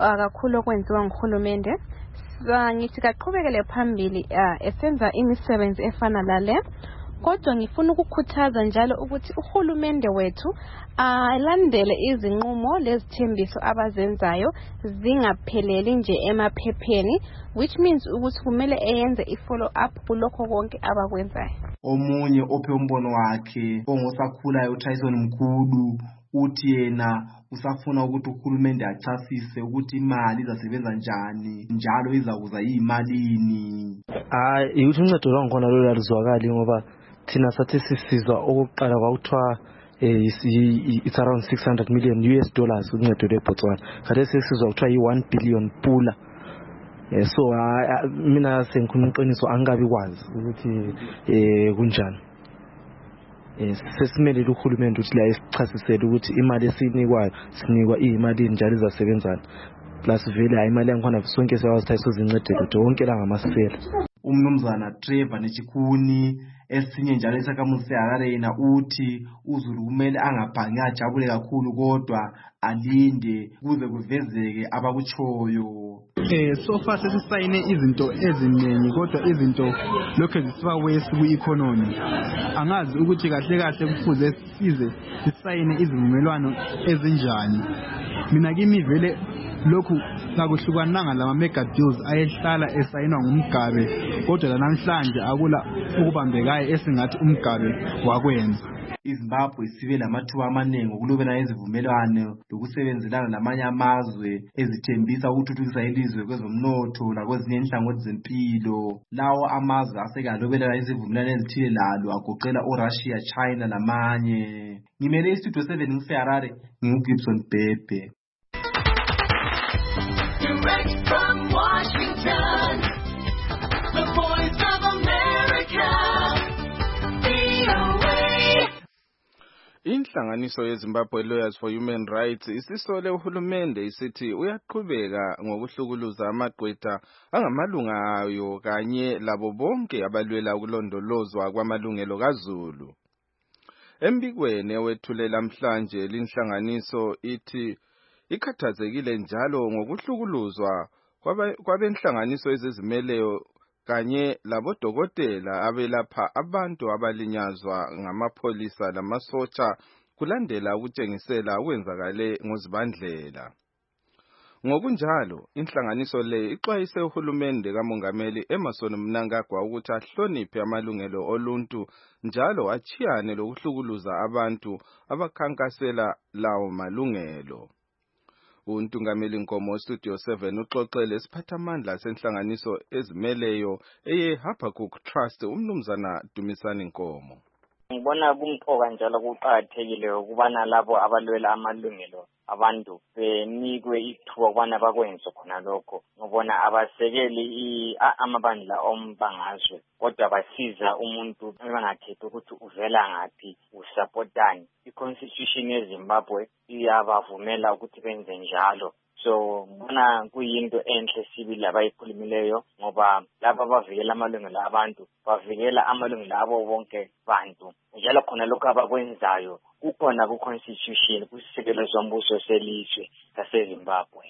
Speaker 21: kakhulu okwenziwa nguhulumende. Ngithi kaqhubekele phambili esenza imisebenzi efana lale. Kodwa ngifuna ukukhuthaza njalo ukuthi uhulumende wethu alandele izinqumo lezithembiso abazenzayo zingapheleli nje emaphepheni, which means ukuthi kumele eyenze i-follow up kulokho konke abakwenzayo.
Speaker 20: Omunye ophe umbono wakhe ongosakhulayo uTyson Mkhulu uthi yena usafuna ukuthi uhulumende achasise ukuthi imali izasebenza njani njalo izakuza iyimalini.
Speaker 22: Hayi ukuthi uncedo lwangikhona lo lalizwakali ngoba thina sathi sisizwa okokuqala kwakuthiwa it's around six hundred million U S dollars uncedo lweBotswana. Kade sesizwa kuthiwa yi-one billion pula. So mina sengikhuluma iqiniso angabi kwazi ukuthi eh kunjani. Sesimele uhulumende ukuthi la esichasisele ukuthi imali esinikwayo sinikwa imali njalo izasebenzana. Plus vele hayi imali yangikhona sonke siyawazithatha sozincedele donke la ngamasela.
Speaker 20: Umnumzana Trevor Nechikuni esinye njalo esakamusi Harare yena uthi uZulu kumele angabhangi ajabule kakhulu kodwa alinde kuze kuvezeke abakuchoyo.
Speaker 23: Eh so far sesisayine izinto eziningi kodwa izinto lokho zisiba wesi ku-economy. Angazi ukuthi kahle kahle kufuze size sisayine izivumelwano ezinjani. Mina kimi vele lokhu kakuhlukananga lama mega deals ayehlala esayinwa ngumgabe kodwa namhlanje akula ukubambekayo esingathi umgabe wakwenza.
Speaker 20: iZimbabwe sibe lamathuba amaningi okulobela izivumelwano lokusebenzelana namanye amazwe ezithembisa ukuthuthukisa ilizwe kwezomnotho nakwezinye inhlangothi zempilo. Lawo amazwe asekalobela izivumelwano ezithile lalo agoqela uRussia, China namanye. Ngimele iStudio seven ngiseHarare, nginguGibson Bebe.
Speaker 24: Direct from Washington, the voice of America, V O A.
Speaker 16: Inhlanganiso yeZimbabwe Lawyers for Human Rights isisole uhulumende isithi uyaqhubeka ngokuhlukuluza amagqwetha angamalunga ayo kanye labo bonke abalwela ukulondolozwa kwamalungelo kaZulu. Embikweni ewethulela namhlanje linhlanganiso ithi ikhathazekile njalo ngokuhlukuluzwa kwabenhlanganiso ezizimeleyo kanye labodokotela abelapha abantu abalinyazwa ngamapholisa lamasotsha kulandela ukutshengisela okwenzakale ngozibandlela. Ngokunjalo inhlanganiso le ixwayise uhulumende kaMongameli Emmerson Mnangagwa ukuthi ahloniphe amalungelo oluntu njalo achiyane lokuhlukuluza abantu abakhankasela lawo malungelo. Untungameli Nkomo Studio seven uxoxele isiphathamandla senhlanganiso ezimeleyo eye Habakkuk Trust umnumzana Dumisani Nkomo.
Speaker 19: Ngibona kumqoka njalo kuqhakathekile ukubana labo abalwela amalungelo abantu benikwe ithuba ukubana bakwenze khona lokho. Ngibona abasekeli amabandla ombangazwe kodwa basiza umuntu bangakhethi ukuthi uvela ngaphi usupportani. I-Constitution yeZimbabwe iyabavumela ukuthi benze njalo. So ngibona kuyinto enhle sibili abayikhulumileyo ngoba laba bavikela amalungelo abantu bavikela amalungelo abo bonke bantu. Njalo khona lokho abakwenzayo kukhona ku-Constitution kusisekelo sombuso selizwe saseZimbabwe.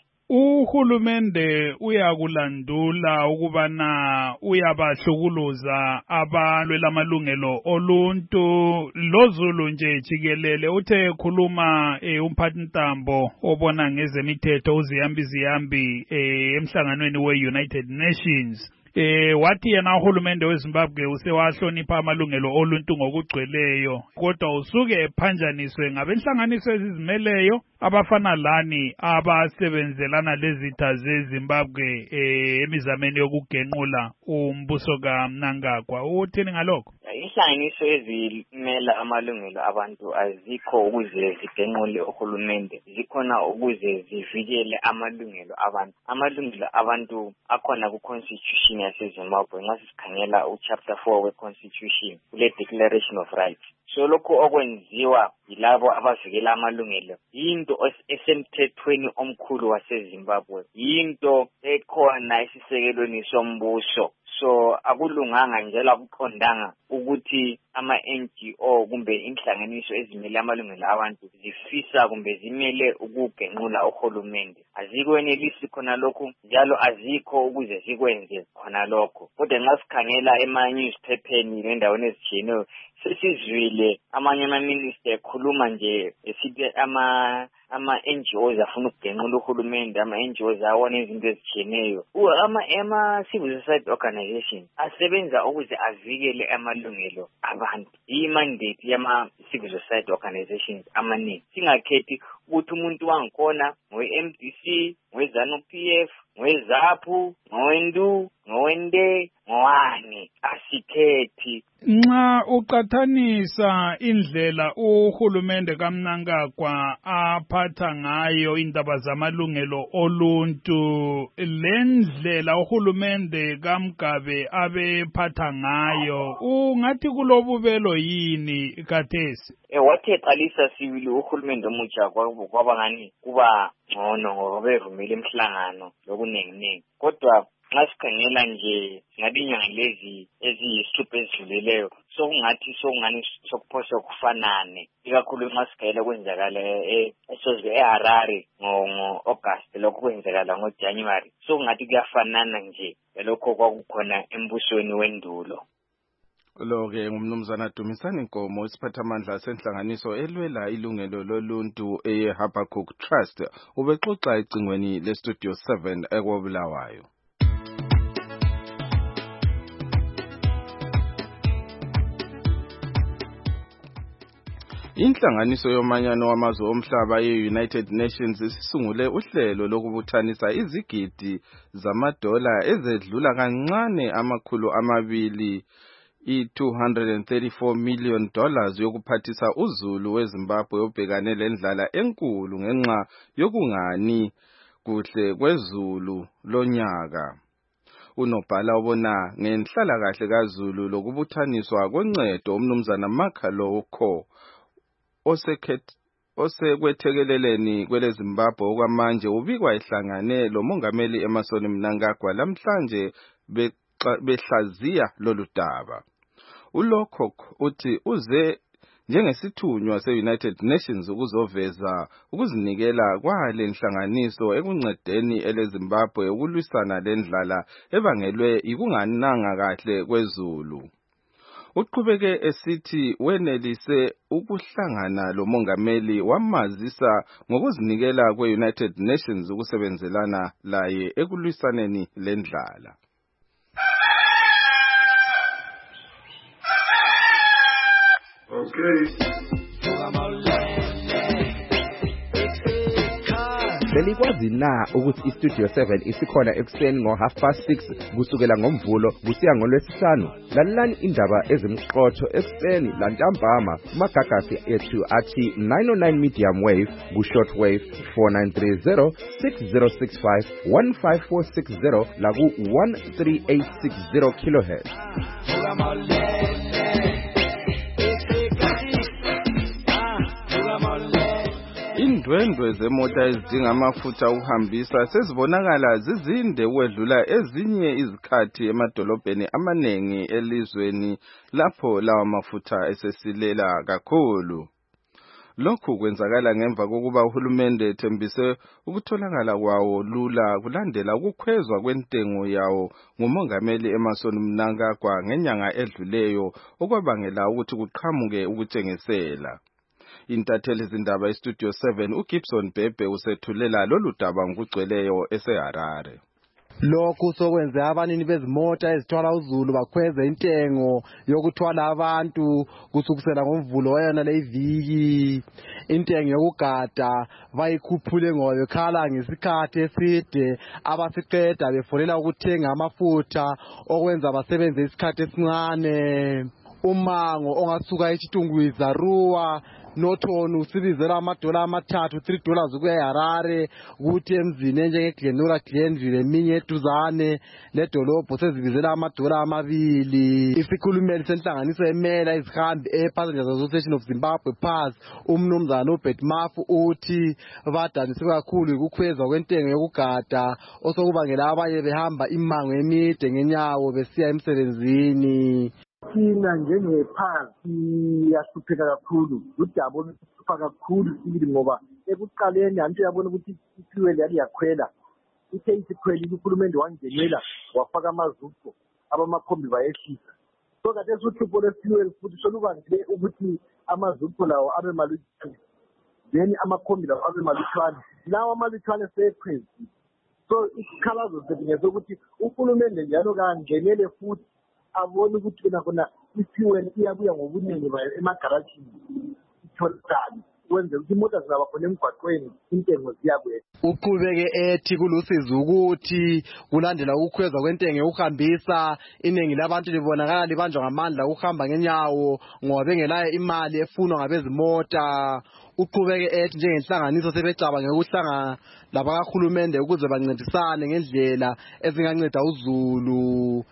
Speaker 3: Uhulumende uyakulandula ukubana uyabahlukuluza abalwela amalungelo oluntu. LoZulu nje jikelele uthe ekhuluma umphathintambo obona ngezemithetho uZiyambi Ziyambi emhlanganweni we-United Nations. Eh wathi yena uhulumende weZimbabwe usewahlonipha amalungelo oluntu ngokugcweleyo kodwa usuke ephanjaniswe ngabenhlanganiso ezizimeleyo abafana lani abasebenzelana lezitha zeZimbabwe emizameni yokugenqula umbuso kaMnangagwa. Uthini ngalokho?
Speaker 19: Inhlanganiso ezimela amalungelo abantu azikho ukuze zigenqule uhulumende, zikhona ukuze zivikele amalungelo abantu. Amalungelo abantu akhona ku-Constitution yaseZimbabwe nxa sikhangela u-Chapter four we-Constitution kule Declaration of Rights. So lokho okwenziwa yilabo abavikela amalungelo yinto esemthethweni omkhulu waseZimbabwe, yinto ekhona esisekelweni sombuso. so akulunganga njalo akuqondanga ukuthi ama-N G O kumbe inhlanganiso ezimele amalungelo abantu zifisa kumbe zimele ukugenqula uhulumende. Azikwenelisi khona lokhu njalo azikho ukuze zikwenze khona lokho. Kodwa nxa sikhangela ema-newspapeni nendaweni ezitshiyeneyo sesizwile amanye ama-minister ekhuluma nje esithi ama ama-N G Os afuna ukugenqula uhulumende, ama-N G Os awona izinto ezitshiyeneyo. Ama-civil society organization asebenza ukuze avikele amalungelo abantu. I-mandate yama-civil society organizations amaningi. Singakhethi ukuthi umuntu wangikhona ngowe-M D C, ngowe-ZANU P F, ngowe-ZAPU, ngowendu, ngowende, ngowani. Asikhethi.
Speaker 3: Nxa uqathanisa indlela uhulumende kaMnangagwa aphatha ngayo indaba zamalungelo oluntu lendlela uhulumende kaMgabe abephatha ngayo, ungathi kulobubelo yini khathesi?
Speaker 19: Eh wathi eqalisa sibili uhulumende omutsha kwaba ngani kuba ngcono ngoba bevumile imhlangano lokunenginengi. Kodwa nxa sikhangela nje ngabe inyanga lezi eziyisithupha ezidlulileyo sokungathi sokungani sokuphosa kufanane, ikakhulu nxa sikhangela kwenzakala esozwe eHarare ngo-August lokho kwenzakala ngo-January, sokungathi kuyafanana nje lokho kwakukhona embusweni wendulo.
Speaker 16: Lo-ke ngumnumzana Dumisani Nkomo, isiphathamandla senhlanganiso elwela ilungelo loluntu eHabakkuk Trust, ubexoxa ecingweni leStudio seven ekwabulawayo. Inhlanganiso yomanyano wamazwe omhlaba ye-United Nations isisungule uhlelo lokubuthanisa izigidi zamadola ezedlula kancane amakhulu amabili i-two hundred thirty-four million dollars yokuphathisa uzulu weZimbabwe obhekane lendlala enkulu ngenxa yokungani kuhle kwezulu lonyaka. Unobhala obona ngenhlalakahle kaZulu lokubuthaniswa koncedo umnumzana Makaloko osekwethekeleleni kwele Zimbabwe okwamanje ubikwa ehlangane lo mongameli Emmerson Mnangagwa lamhlanje behlaziya lolu daba. Ulokho uthi uze njengesithunywa se-United Nations ukuzoveza ukuzinikela kwale nhlanganiso ekuncedeni eleZimbabwe ukulwisana lendlala ebangelwe ikungananga kahle kwezulu. Uqhubeke esithi wenelise ukuhlangana lo mongameli wamazisa ngokuzinikela kwe-United Nations ukusebenzelana laye ekulwisaneni lendlala.
Speaker 24: Okay.
Speaker 2: Belikwazi na ukuthi iStudio seven isikhona ekuseni ngo half past six kusukela ngomvulo kusiya ngolwesihlanu? Lalelani indaba ezimqotho ekuseni lantambama kumagagasi ethu athi nine oh nine medium wave ku short wave four nine three zero six zero six five one five four six zero la ku one three eight six zero kilohertz.
Speaker 16: Indwendwe zemota ezidinga amafutha ukuhambisa sezibonakala zizinde ukwedlula ezinye izikhathi emadolobheni amanengi elizweni lapho lawa mafutha esesilela kakhulu. Lokhu kwenzakala ngemva kokuba uhulumende ethembise ukutholakala kwawo lula kulandela ukukhwezwa kwentengo yawo ngumongameli Emmerson Mnangagwa ngenyanga edluleyo okwabangela ukuthi kuqhamuke ukuthengisela. Intatheli zindaba iStudio seven uGibson Bhebhe usethulela lolu daba ngokugcweleyo eseHarare.
Speaker 6: Lokhu sokwenze abanini bezimota ezithwala uzulu bakhweze intengo yokuthwala abantu kusukusela ngomvulo wayona leviki. Intengo yokugada bayikhuphule ngoba bekhala ngesikhathi eside abasiqeda befonela ukuthenga amafutha okwenza basebenze isikhathi esincane. umango ongasuka eChitungwiza Ruwa nothoni usibizela amadola amathathu three dollars ukuya eHarare ukuthi emzini njenge Glenora Glenville eminye eduzane ledolobho sezibizela amadola amabili. Isikhulumeli senhlanganiso emela izihambi ePassengers Association of Zimbabwe P A S umnumzana uBert Mafu uthi badaniswe kakhulu ukukhweza kwentengo yokugada osokubangela abanye behamba imango emide ngenyawo besiya emsebenzini.
Speaker 7: Thina njenge-P A S siyahlupheka kakhulu udaba oluhlupha kakhulu sibili ngoba ekuqaleni antu yabona ukuthi i-fuel yali yakhwela ithe isikhwelile uhulumende wangenela wafaka amazupho abamakhombi bayehlisa so kade uhlupho lwe-fuel futhi solubangele ukuthi amazupho lawo abe malutshwane then amakhombi lawo abe malutshwane lawo amalutshwane sekhwezile so isikhalazo sethu ngesokuthi uhulumende njalo kangenele futhi abone ukuthi kena khona i-fuel iyabuya ngobuningi bayo emagarajini itholakala wenze ukuthi imoto zingaba khona emgwaqweni intengo ziyabuya.
Speaker 6: Uqhubeke ethi kulusizi ukuthi kulandela ukukhweza kwentengo yokuhambisa iningi labantu libonakala libanjwa ngamandla ukuhamba ngenyawo ngoba bengelayo imali efunwa ngabezimota. Uqhubeke ethi njengenhlanganiso sebecabange ukuhlangana labakahulumende ukuze bancedisane ngendlela ezinganceda uZulu.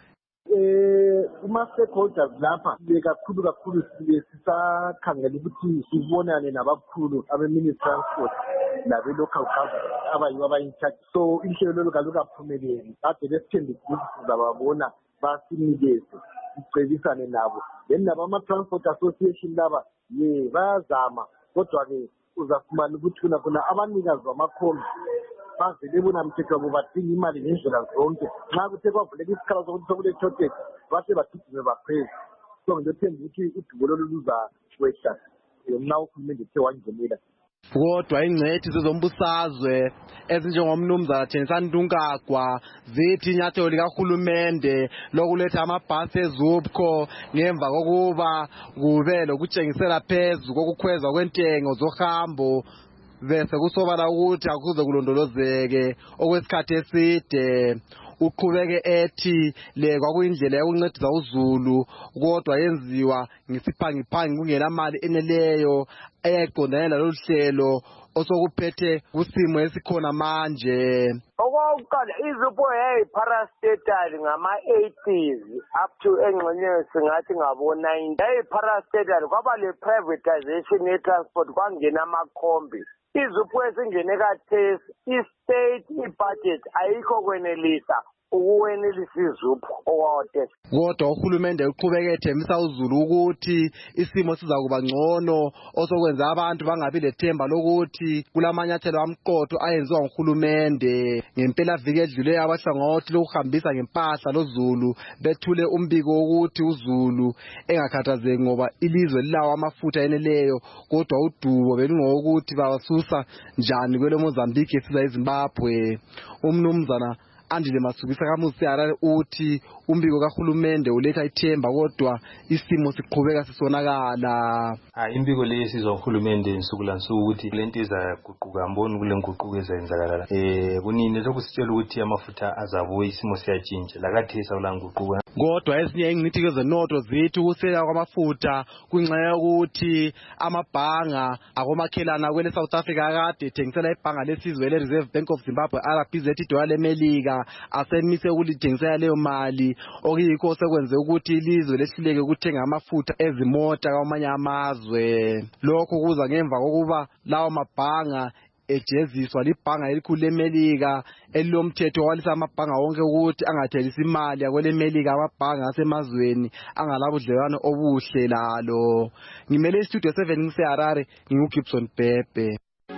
Speaker 7: Eh uma stakeholders lapha bekakhulu kakhulu sisakhangela ukuthi sibonane nabakhulu abe-Ministry Transport nabe-local government abayibo aba-in-charge so inhlelo lelo kaloku aphumeleli kade besithembisa ukuthi sizababona basinikeze sicebisane nabo then nabama-Transport Association laba ye bayazama kodwa-ke uzafumana ukuthi kuna khona abanikazi bamakhombi bavele bona mthetho wabo badinga imali ngendlela zonke nxa kuthe kwavuleka isikhala sokuthi sokulethoteka base bagijime bapheza so ngithemba ukuthi udubo lolu luzakwehla mna uhulumende ethe wangenela.
Speaker 6: Kodwa ingcethi zezombusazwe ezinjengomnumzana Thengisani Ntunkagwa zithi inyathelo likahulumende lokuletha amabhasi eZUPCO ngemva kokuba kube lokutshengisela phezu kokukhweza kwentengo zohambo bese kusobala ukuthi akuze kulondolozeke okwesikhathi eside. Uqhubeke ethi le kwakuyindlela yokuncedisa uZulu kodwa yenziwa ngesiphangiphangi kungenamali eneleyo eyayiqondane nalolu hlelo osokuphethe kusimo esikhona manje.
Speaker 8: Okokuqala iZUPCO yayipharastatali ngama-eighties up to engxenyeni singathi ngabo-ninety yayipharastatali kwaba le-privatization ye-transport kwangena amakhombi. iZUPCO esingene kathesi i-state i-budget ayikho kwenelisa ukuwenelisa iZUPCO okwawotesa.
Speaker 6: Kodwa uhulumende uqhubeke ethembisa uZulu ukuthi isimo sizakuba ngcono osokwenza abantu bangabi lethemba lokuthi kulamanyathelo amqotho ayenziwa nguhulumende. Ngempela viki edluleyo abahlangothi lokuhambisa ngempahla loZulu bethule umbiko ukuthi uZulu engakhathazeki ngoba ilizwe lilawo amafutha eneleyo kodwa udubo belingokuthi bawasusa njani kwele Mozambique siza eZimbabwe. Umnumzana Andile Masubisa kamusi Harare uthi umbiko kahulumende uletha ithemba kodwa isimo siqhubeka sisonakala.
Speaker 9: Ah imbiko leyisizwa uhulumende insukula nsuku ukuthi lento izaguquka mboni kule nguquko ezenzakala. Eh kunini lokhu sitshela ukuthi amafutha azabuya isimo siyatshintsha lakathesa ulanguquka.
Speaker 6: Kodwa esinye ingqithi kezenotho zithi ukusela kwamafutha kunxaya ukuthi amabhanga akomakhelana kwele South Africa akade thengisela ibhanga lesizwe le Reserve Bank of Zimbabwe R B Z idola leMelika asemise ukulithengisela leyo mali okuyikho sekwenze ukuthi ilizwe lehluleke ukuthenga amafutha ezimota kwamanye amazwe. Lokho kuza ngemva kokuba lawo mabhanga ejeziswa libhanga elikhulu leMelika elilomthetho walisa amabhanga wonke ukuthi angathelisi imali yakwele Melika amabhanga asemazweni angalabudlelwano obuhle lalo. Ngimele istudio seven ngise Harare nginguGibson Bhebhe.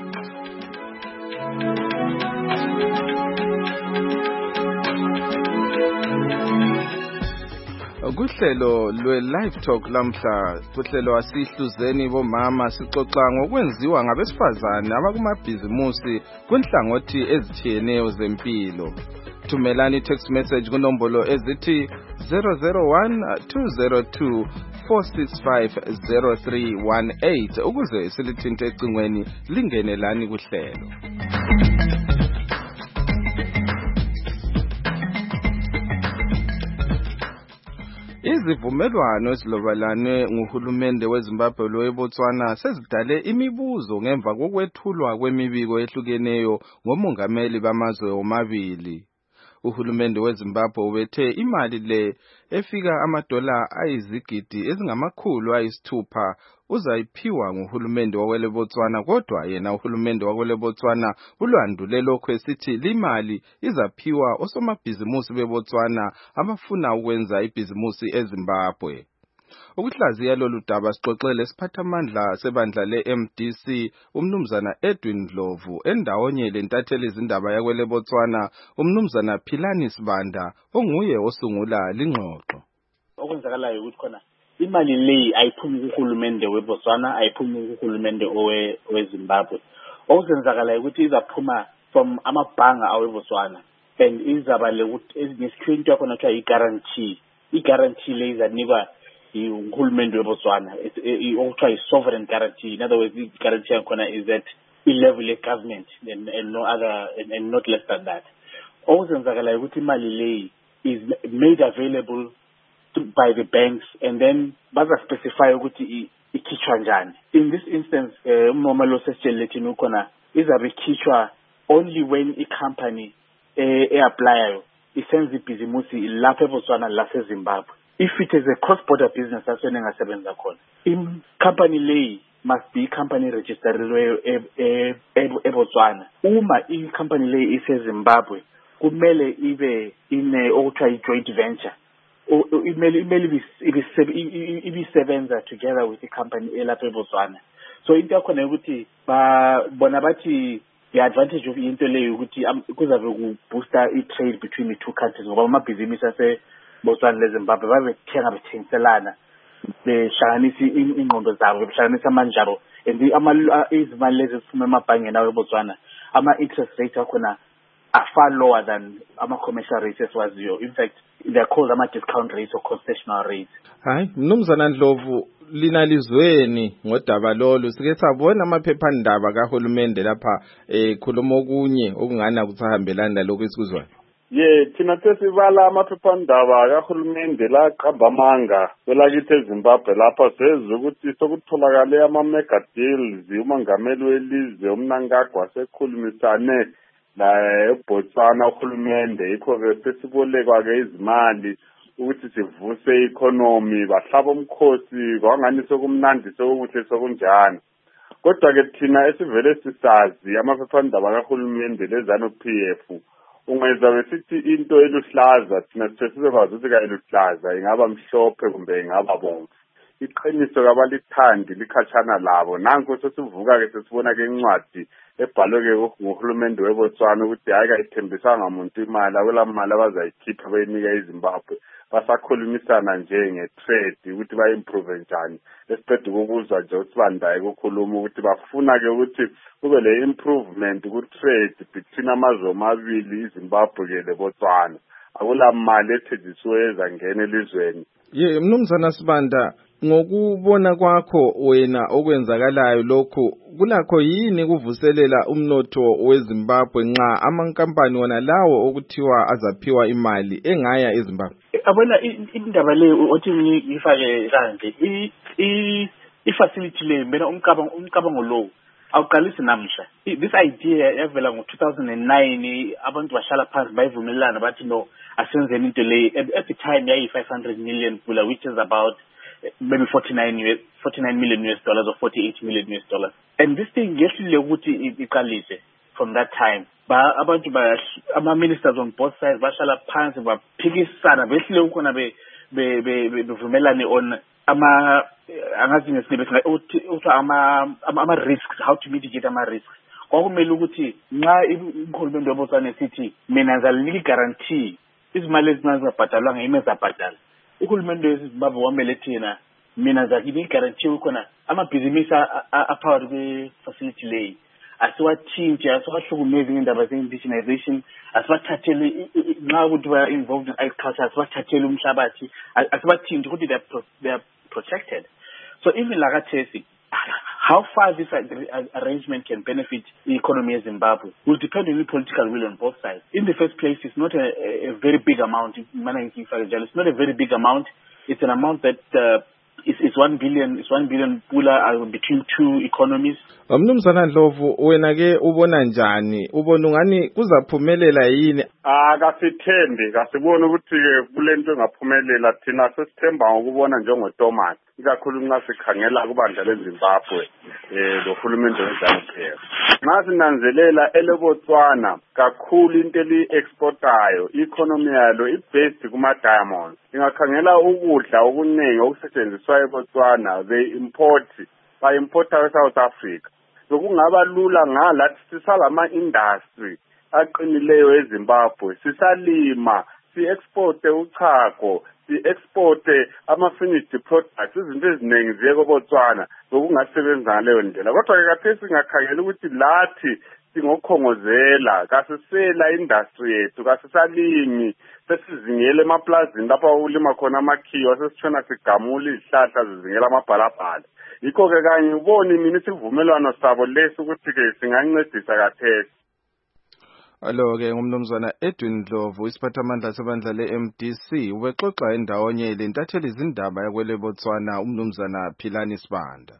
Speaker 16: Kuhlelo lwe-Live Talk lamhla kuhlelo asihluzeni bomama sixoxa ngokwenziwa ngabesifazane abakumabhizimusi kwinhlangothi ezithiyeneyo zempilo. Thumelani text message kunombolo ezithi zero zero one two zero two four six five zero three one eight ukuze silithinte ecingweni lingenelani kuhlelo. Izivumelwano ezilobalane nguhulumende weZimbabwe loweBotswana sezidale imibuzo ngemva kokwethulwa kwemibiko ehlukeneyo ngomongameli bamazwe omabili. Uhulumende weZimbabwe ubethe imali le efika amadola ayizigidi ezingamakhulu ayisithupha uzayiphiwa nguhulumende wakweleBotswana, kodwa yena uhulumende wakweleBotswana ulwandule lokho esithi limali izaphiwa osomabhizimusi beBotswana abafuna ukwenza ibhizimusi eZimbabwe. Ukuhlaziya lolu daba sixoxele siphathamandla sebandla le-M D C umnumzana Edwin Ndlovu endawonye lentatheli izindaba yakweleBotswana umnumzana Philani Sibanda onguye osungula lingxoxo.
Speaker 10: Okwenzakalayo ukuthi khona imali leyi ayiphumi kuhulumende weBotswana ayiphumi kuhulumende owe weZimbabwe. Okwenzakalayo ukuthi izaphuma from amabhanga aweBotswana and izaba le ukuthi ngesikhiwo yakhona kuthiwa i-guarantee. I-guarantee leyi izanikwa uhulumende weBotswana okuthiwa i-sovereign guarantee. In other words, i-guarantee yakhona is at i-level ye-government and, and no other and, and not less than that. Okwenzakalayo ukuthi imali leyi is made available by the banks and then baza specify ukuthi ikhitshwa njani. In this instance, umama lo sesitshele thina ukhona izabe ikhitshwa only when i-company e-applyayo isenza ibhizimusi lapha eBotswana laseZimbabwe. If it is a cross-border business, that's when engasebenza khona. I-company leyi must be i-company registered eBotswana. Uma i-company leyi iseZimbabwe kumele ibe ine okuthiwa i-joint venture. Imele imele ibisebenza together with the company elapha eBotswana. So into yakhona ukuthi ba bona bathi the advantage of into leyo ukuthi kuzabe kubooster i-trade between the two countries ngoba amabhizinisi aseBotswana leZimbabwe babethenga bethengiselana behlanganisa ingqondo zabo behlanganisa amandla abo and izimali lezi ziphuma emabhangeni aweBotswana ama-interest rates akhona are far lower than ama-commercial rates esiwaziyo. In fact, they're called ama-discount rates or concessional rates.
Speaker 16: Hayi, mnumzana Ndlovu, lina lizweni ngodaba lolu sike sabona amaphephandaba kahulumende lapha eh khuluma okunye okungana kuthahambelana nalokho esikuzwayo.
Speaker 11: Ye thina sesibala amaphephandaba kahulumende la qamba amanga kwelakithi eZimbabwe lapha sezwe ukuthi sokutholakale ama-mega deals umongameli welizwe uMnangagwa sekhulumisane la eBotswana uhulumende yikho-ke sesibolekwa-ke izimali ukuthi sivuse i-economy bahlaba umkhosi kwangani sokumnandi sokuhle sokunjani. Kodwa-ke thina esivele sisazi amaphephandaba kahulumende leZANU-P F ungeza besithi into eluhlaza thina sesizokwazi ukuthi kayiluhlaza ingaba mhlophe kumbe ingaba bomvu. Iqiniso kabalithandi likhatshana labo nanko sesivuka-ke sesibona-ke incwadi ebhalwe-ke nguhulumende weBotswana ukuthi hayi kayithembisanga muntu imali akwela mali abazayikhipha bayinika iZimbabwe basakhulumisana nje nge-trade ukuthi bayi-improve njani. Esiqeda ukuzwa nje uSibandayo kukhuluma ukuthi bafuna-ke ukuthi kube le improvement ku-trade between amazwe omabili iZimbabwe-ke leBotswana akula mali ethenjisiwe ezangena elizweni.
Speaker 16: Ye mnumzana Sibanda, ngokubona kwakho wena okwenzakalayo lokho kulakho yini kuvuselela umnotho weZimbabwe nxa amankampani wona lawo okuthiwa azaphiwa imali engaya eZimbabwe?
Speaker 10: Abona indaba le othi ngifake kanje i i-facility le mina umcabango umcabango lo awuqalisi namhla. This idea yavela ngo two thousand nine abantu bashala phansi bayivumelana bathi no asenzeni into le at the time yayi five hundred million pula which is about maybe forty-nine million U S dollars or forty-eight million U S dollars. And this thing yehlile ukuthi iqalise from that time. Ba abantu ba ama ministers on both sides bashala phansi baphikisana behlile ukona be bevumelane on ama angazi ngesibethu uthi ama ama risks, how to mitigate ama risks. Kwakumele ukuthi nxa uhulumende weBotswana esithi mina ngizalinika guarantee izimali ezinazabhadalwa ngayime zabhadala. Uhulumende weZimbabwe wamele thina mina ngizakini guarantee ukona amabhizinisi aphakathi kwe-facility leyi asiwathintshe asiwahlukumezi ngendaba ze-indigenization asibathathele nxa ukuthi ba-involved in agriculture asibathathele umhlabathi asibathintshe ukuthi they are protected. So even lakhathesi how far this arrangement can benefit the economy of Zimbabwe will depend on the political will on both sides. In the first place, it's not a, a very big amount. It's not a very big amount. it's an amount that uh, is, is one billion, is one billion pula uh, between two economies.
Speaker 16: Mnumzana Ndlovu, wena ke ubona njani? Ubona ungani kuzaphumelela yini?
Speaker 11: Ah, kasithembi, kasibona ukuthi kulento engaphumelela thina sesithemba ngokubona njengoThomas. Ikakhulu nxa sikhangela kubandla leZimbabwe eh lo hulumende weZambia. Nxa sinanzelela eLebotswana kakhulu into eli exportayo, economy yalo ibased kuma diamonds. Ingakhangela ukudla okuningi okusetshenziswa eBotswana they import, ba importa eSouth Africa. Sokungaba lula ngala sisalama industry aqinileyo eZimbabwe, sisalima, si export uchago, si export ama finished products, izinto eziningi ziyeko Botswana zokungasebenza ngaleyo ndlela. Kodwa ke kaphesi singakhangela ukuthi lathi singokhongozela kasisela industry yethu, kasisalimi, sesizingela emaplazini lapha ulima khona amakhiwa, sesitshona sigamula izihlahla zizingela amabhalabhala. Yikho ke kanye uboni mina isivumelwano sabo lesi ukuthi ke singancedisa kaphesi.
Speaker 16: Alo ke ngumnumzana Edwin Ndlovu, isiphathamandla sebandla le-M D C, ubexoxa endawonye lentatheli izindaba yakwele Botswana umnumzana Philani Sibanda.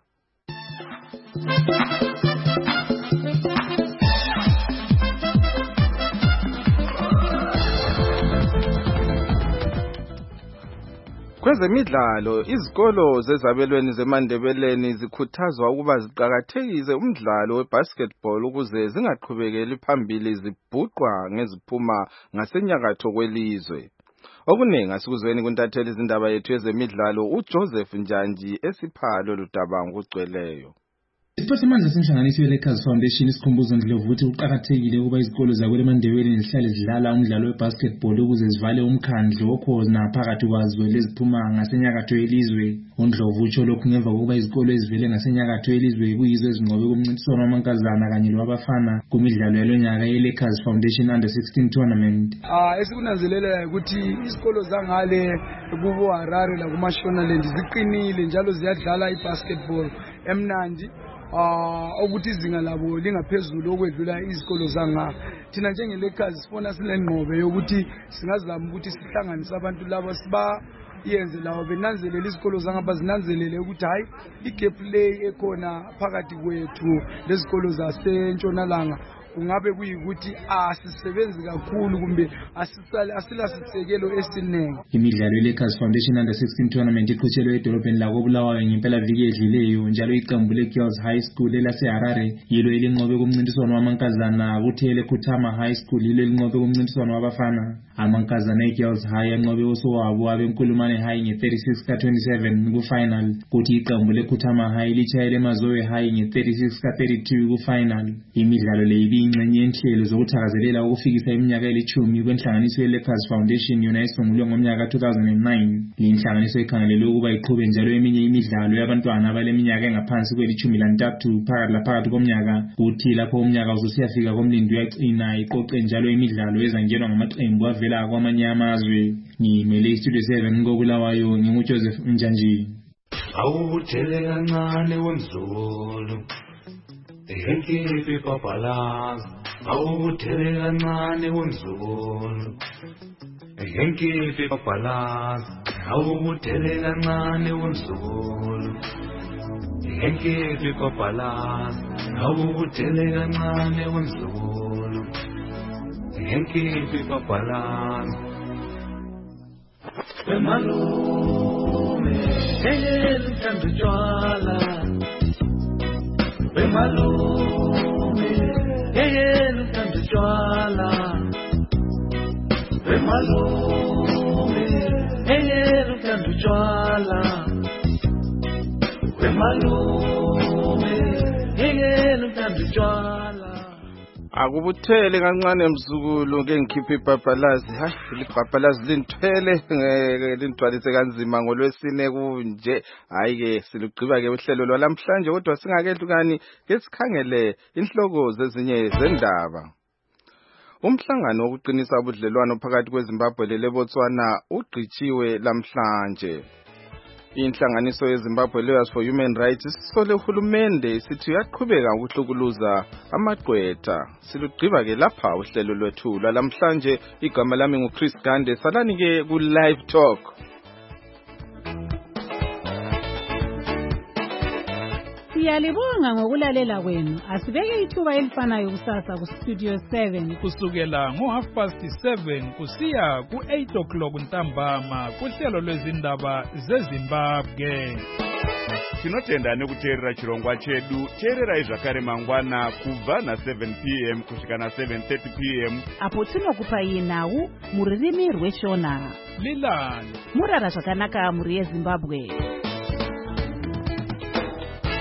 Speaker 16: Kwezemidlalo, izikolo zezabelweni zeMandebeleni zikhuthazwa ukuba ziqhakathekise umdlalo webasketball ukuze zingaqhubekeli phambili zibhuqwa ngeziphuma ngasenyakatho kwelizwe. Okuningi asikuzweni kuntatheli izindaba yethu yezemidlalo uJoseph Njanji esiphalo ludabango ugcweleyo.
Speaker 1: Isiphathamandla senhlanganiso ye-Lakers Foundation isikhumbuzo Ndlovu ukuthi kuqakathekile ukuba izikolo zakwele Mandebeleni zihlale zidlala umdlalo webasketball ukuze zivale umkhandlo okhona phakathi kwazo leziphuma ngasenyakatho yelizwe. uNdlovu utsho lokhu ngemva kokuba izikolo ezivele ngasenyakatho yelizwe kuyizo ezinqobe kumncintiswano wamankazana kanye lwabafana kumidlalo yalonyaka ye-Lakers Foundation Under sixteen Tournament.
Speaker 5: Ah, esikunanzelela ukuthi izikolo zangale kubo Harare la kuMashonaland ziqinile njalo ziyadlala ibasketball emnandi. Ah, ukuthi izinga labo lingaphezulu okwedlula izikolo zanga. Thina njenge-Lakers sifuna silenqobe yokuthi singazama ukuthi sihlanganise abantu laba siba yenze lawo benanzelela izikolo zangaba zinanzelele ukuthi hayi igap lay ekhona phakathi kwethu lezikolo zasentshonalanga kungabe kuyikuthi asisebenzi kakhulu kumbe asisale asilasisekelo esinenge.
Speaker 1: Imidlalo ye-Lakers Foundation Under sixteen Tournament iqhutshelwe edolobheni lakoBulawayo ngempela viki edluleyo, njalo iqembu le-Girls High School elase-Harare yilo elinqobe kumncintiswano wamankazana, kuthi ele-Kutama High School yilo elinqobe kumncintiswano wabafana. Amankazana e-Girls High anqobe osowabo abenkulumane High nge-thirty-six ka twenty-seven ku-final, kuthi iqembu le-Kutama High litshayele Mazowe High nge-thirty-six ka thirty-two ku-final. Imidlalo le ingxenye yenhlelo zokuthakazelela ukufikisa iminyaka elithumi kwenhlanganiso ye-Lakers Foundation yona esungulwe ngomnyaka two thousand nine. Inhlanganiso ikhangelelwe ukuba iqhube njalo eminye imidlalo yabantwana abaleminyaka engaphansi kwelithumi lantathu phakathi laphakathi komnyaka, kuthi lapho umnyaka uzosiyafika komlindi uyaqina iqoqe njalo imidlalo ezangenwa ngamaqembu avela kwamanye amazwe. Ngimele iStudio seven koBulawayo, nginguJoseph Njanji.
Speaker 24: Awuthele kancane wemzulu Enkipi papalazi, awuthele kancane wemzulu. Enkipi papalazi, awuthele kancane wemzulu. Enkipi papalazi, awuthele kancane wemzulu. Enkipi papalazi. Bemalume, eyeli mthanda utshwala. Bemalume, eyeli mthanda utshwala. Bemalume, eyeli mthanda utshwala. Bemalume, eyeli mthanda utshwala.
Speaker 16: Akubuthele kancane mzukulu ke ngikhiphe ibhabhalazi. Hayi, libhabhalazi linthwele lintwalise kanzima ngolwesine kunje. Hayi ke silugqiba ke uhlelo lwalamhlanje, kodwa singakehlukani ke sikhangele inhloko zezinye zendaba. Umhlangano wokuqinisa ubudlelwano phakathi kweZimbabwe leLebotswana ugqitshiwe lamhlanje. Inhlanganiso yeZimbabwe Lawyers for Human Rights isisole uhulumende sithi uyaqhubeka ukuhlukuluza amagqwetha. Silugqiba ke lapha uhlelo lwethu lwalamhlanje. Igama lami nguChris Gande. Salani ke ku Live Talk.
Speaker 12: Siyalibonga ngokulalela kwenu. Asibeke ithuba elifanayo kusasa ku Studio seven
Speaker 3: kusukela ngo half past seven kusiya ku eight o'clock ntambama kuhlelo lwezindaba zeZimbabwe.
Speaker 13: Tinotenda nekuteerera chirongwa chedu. Teererai zvakare mangwana kubva na seven p m kusvika na seven thirty p m
Speaker 17: apo tinokupai nhau mururimi rweshona.
Speaker 3: Lilani
Speaker 17: murara zvakanaka muri yeZimbabwe.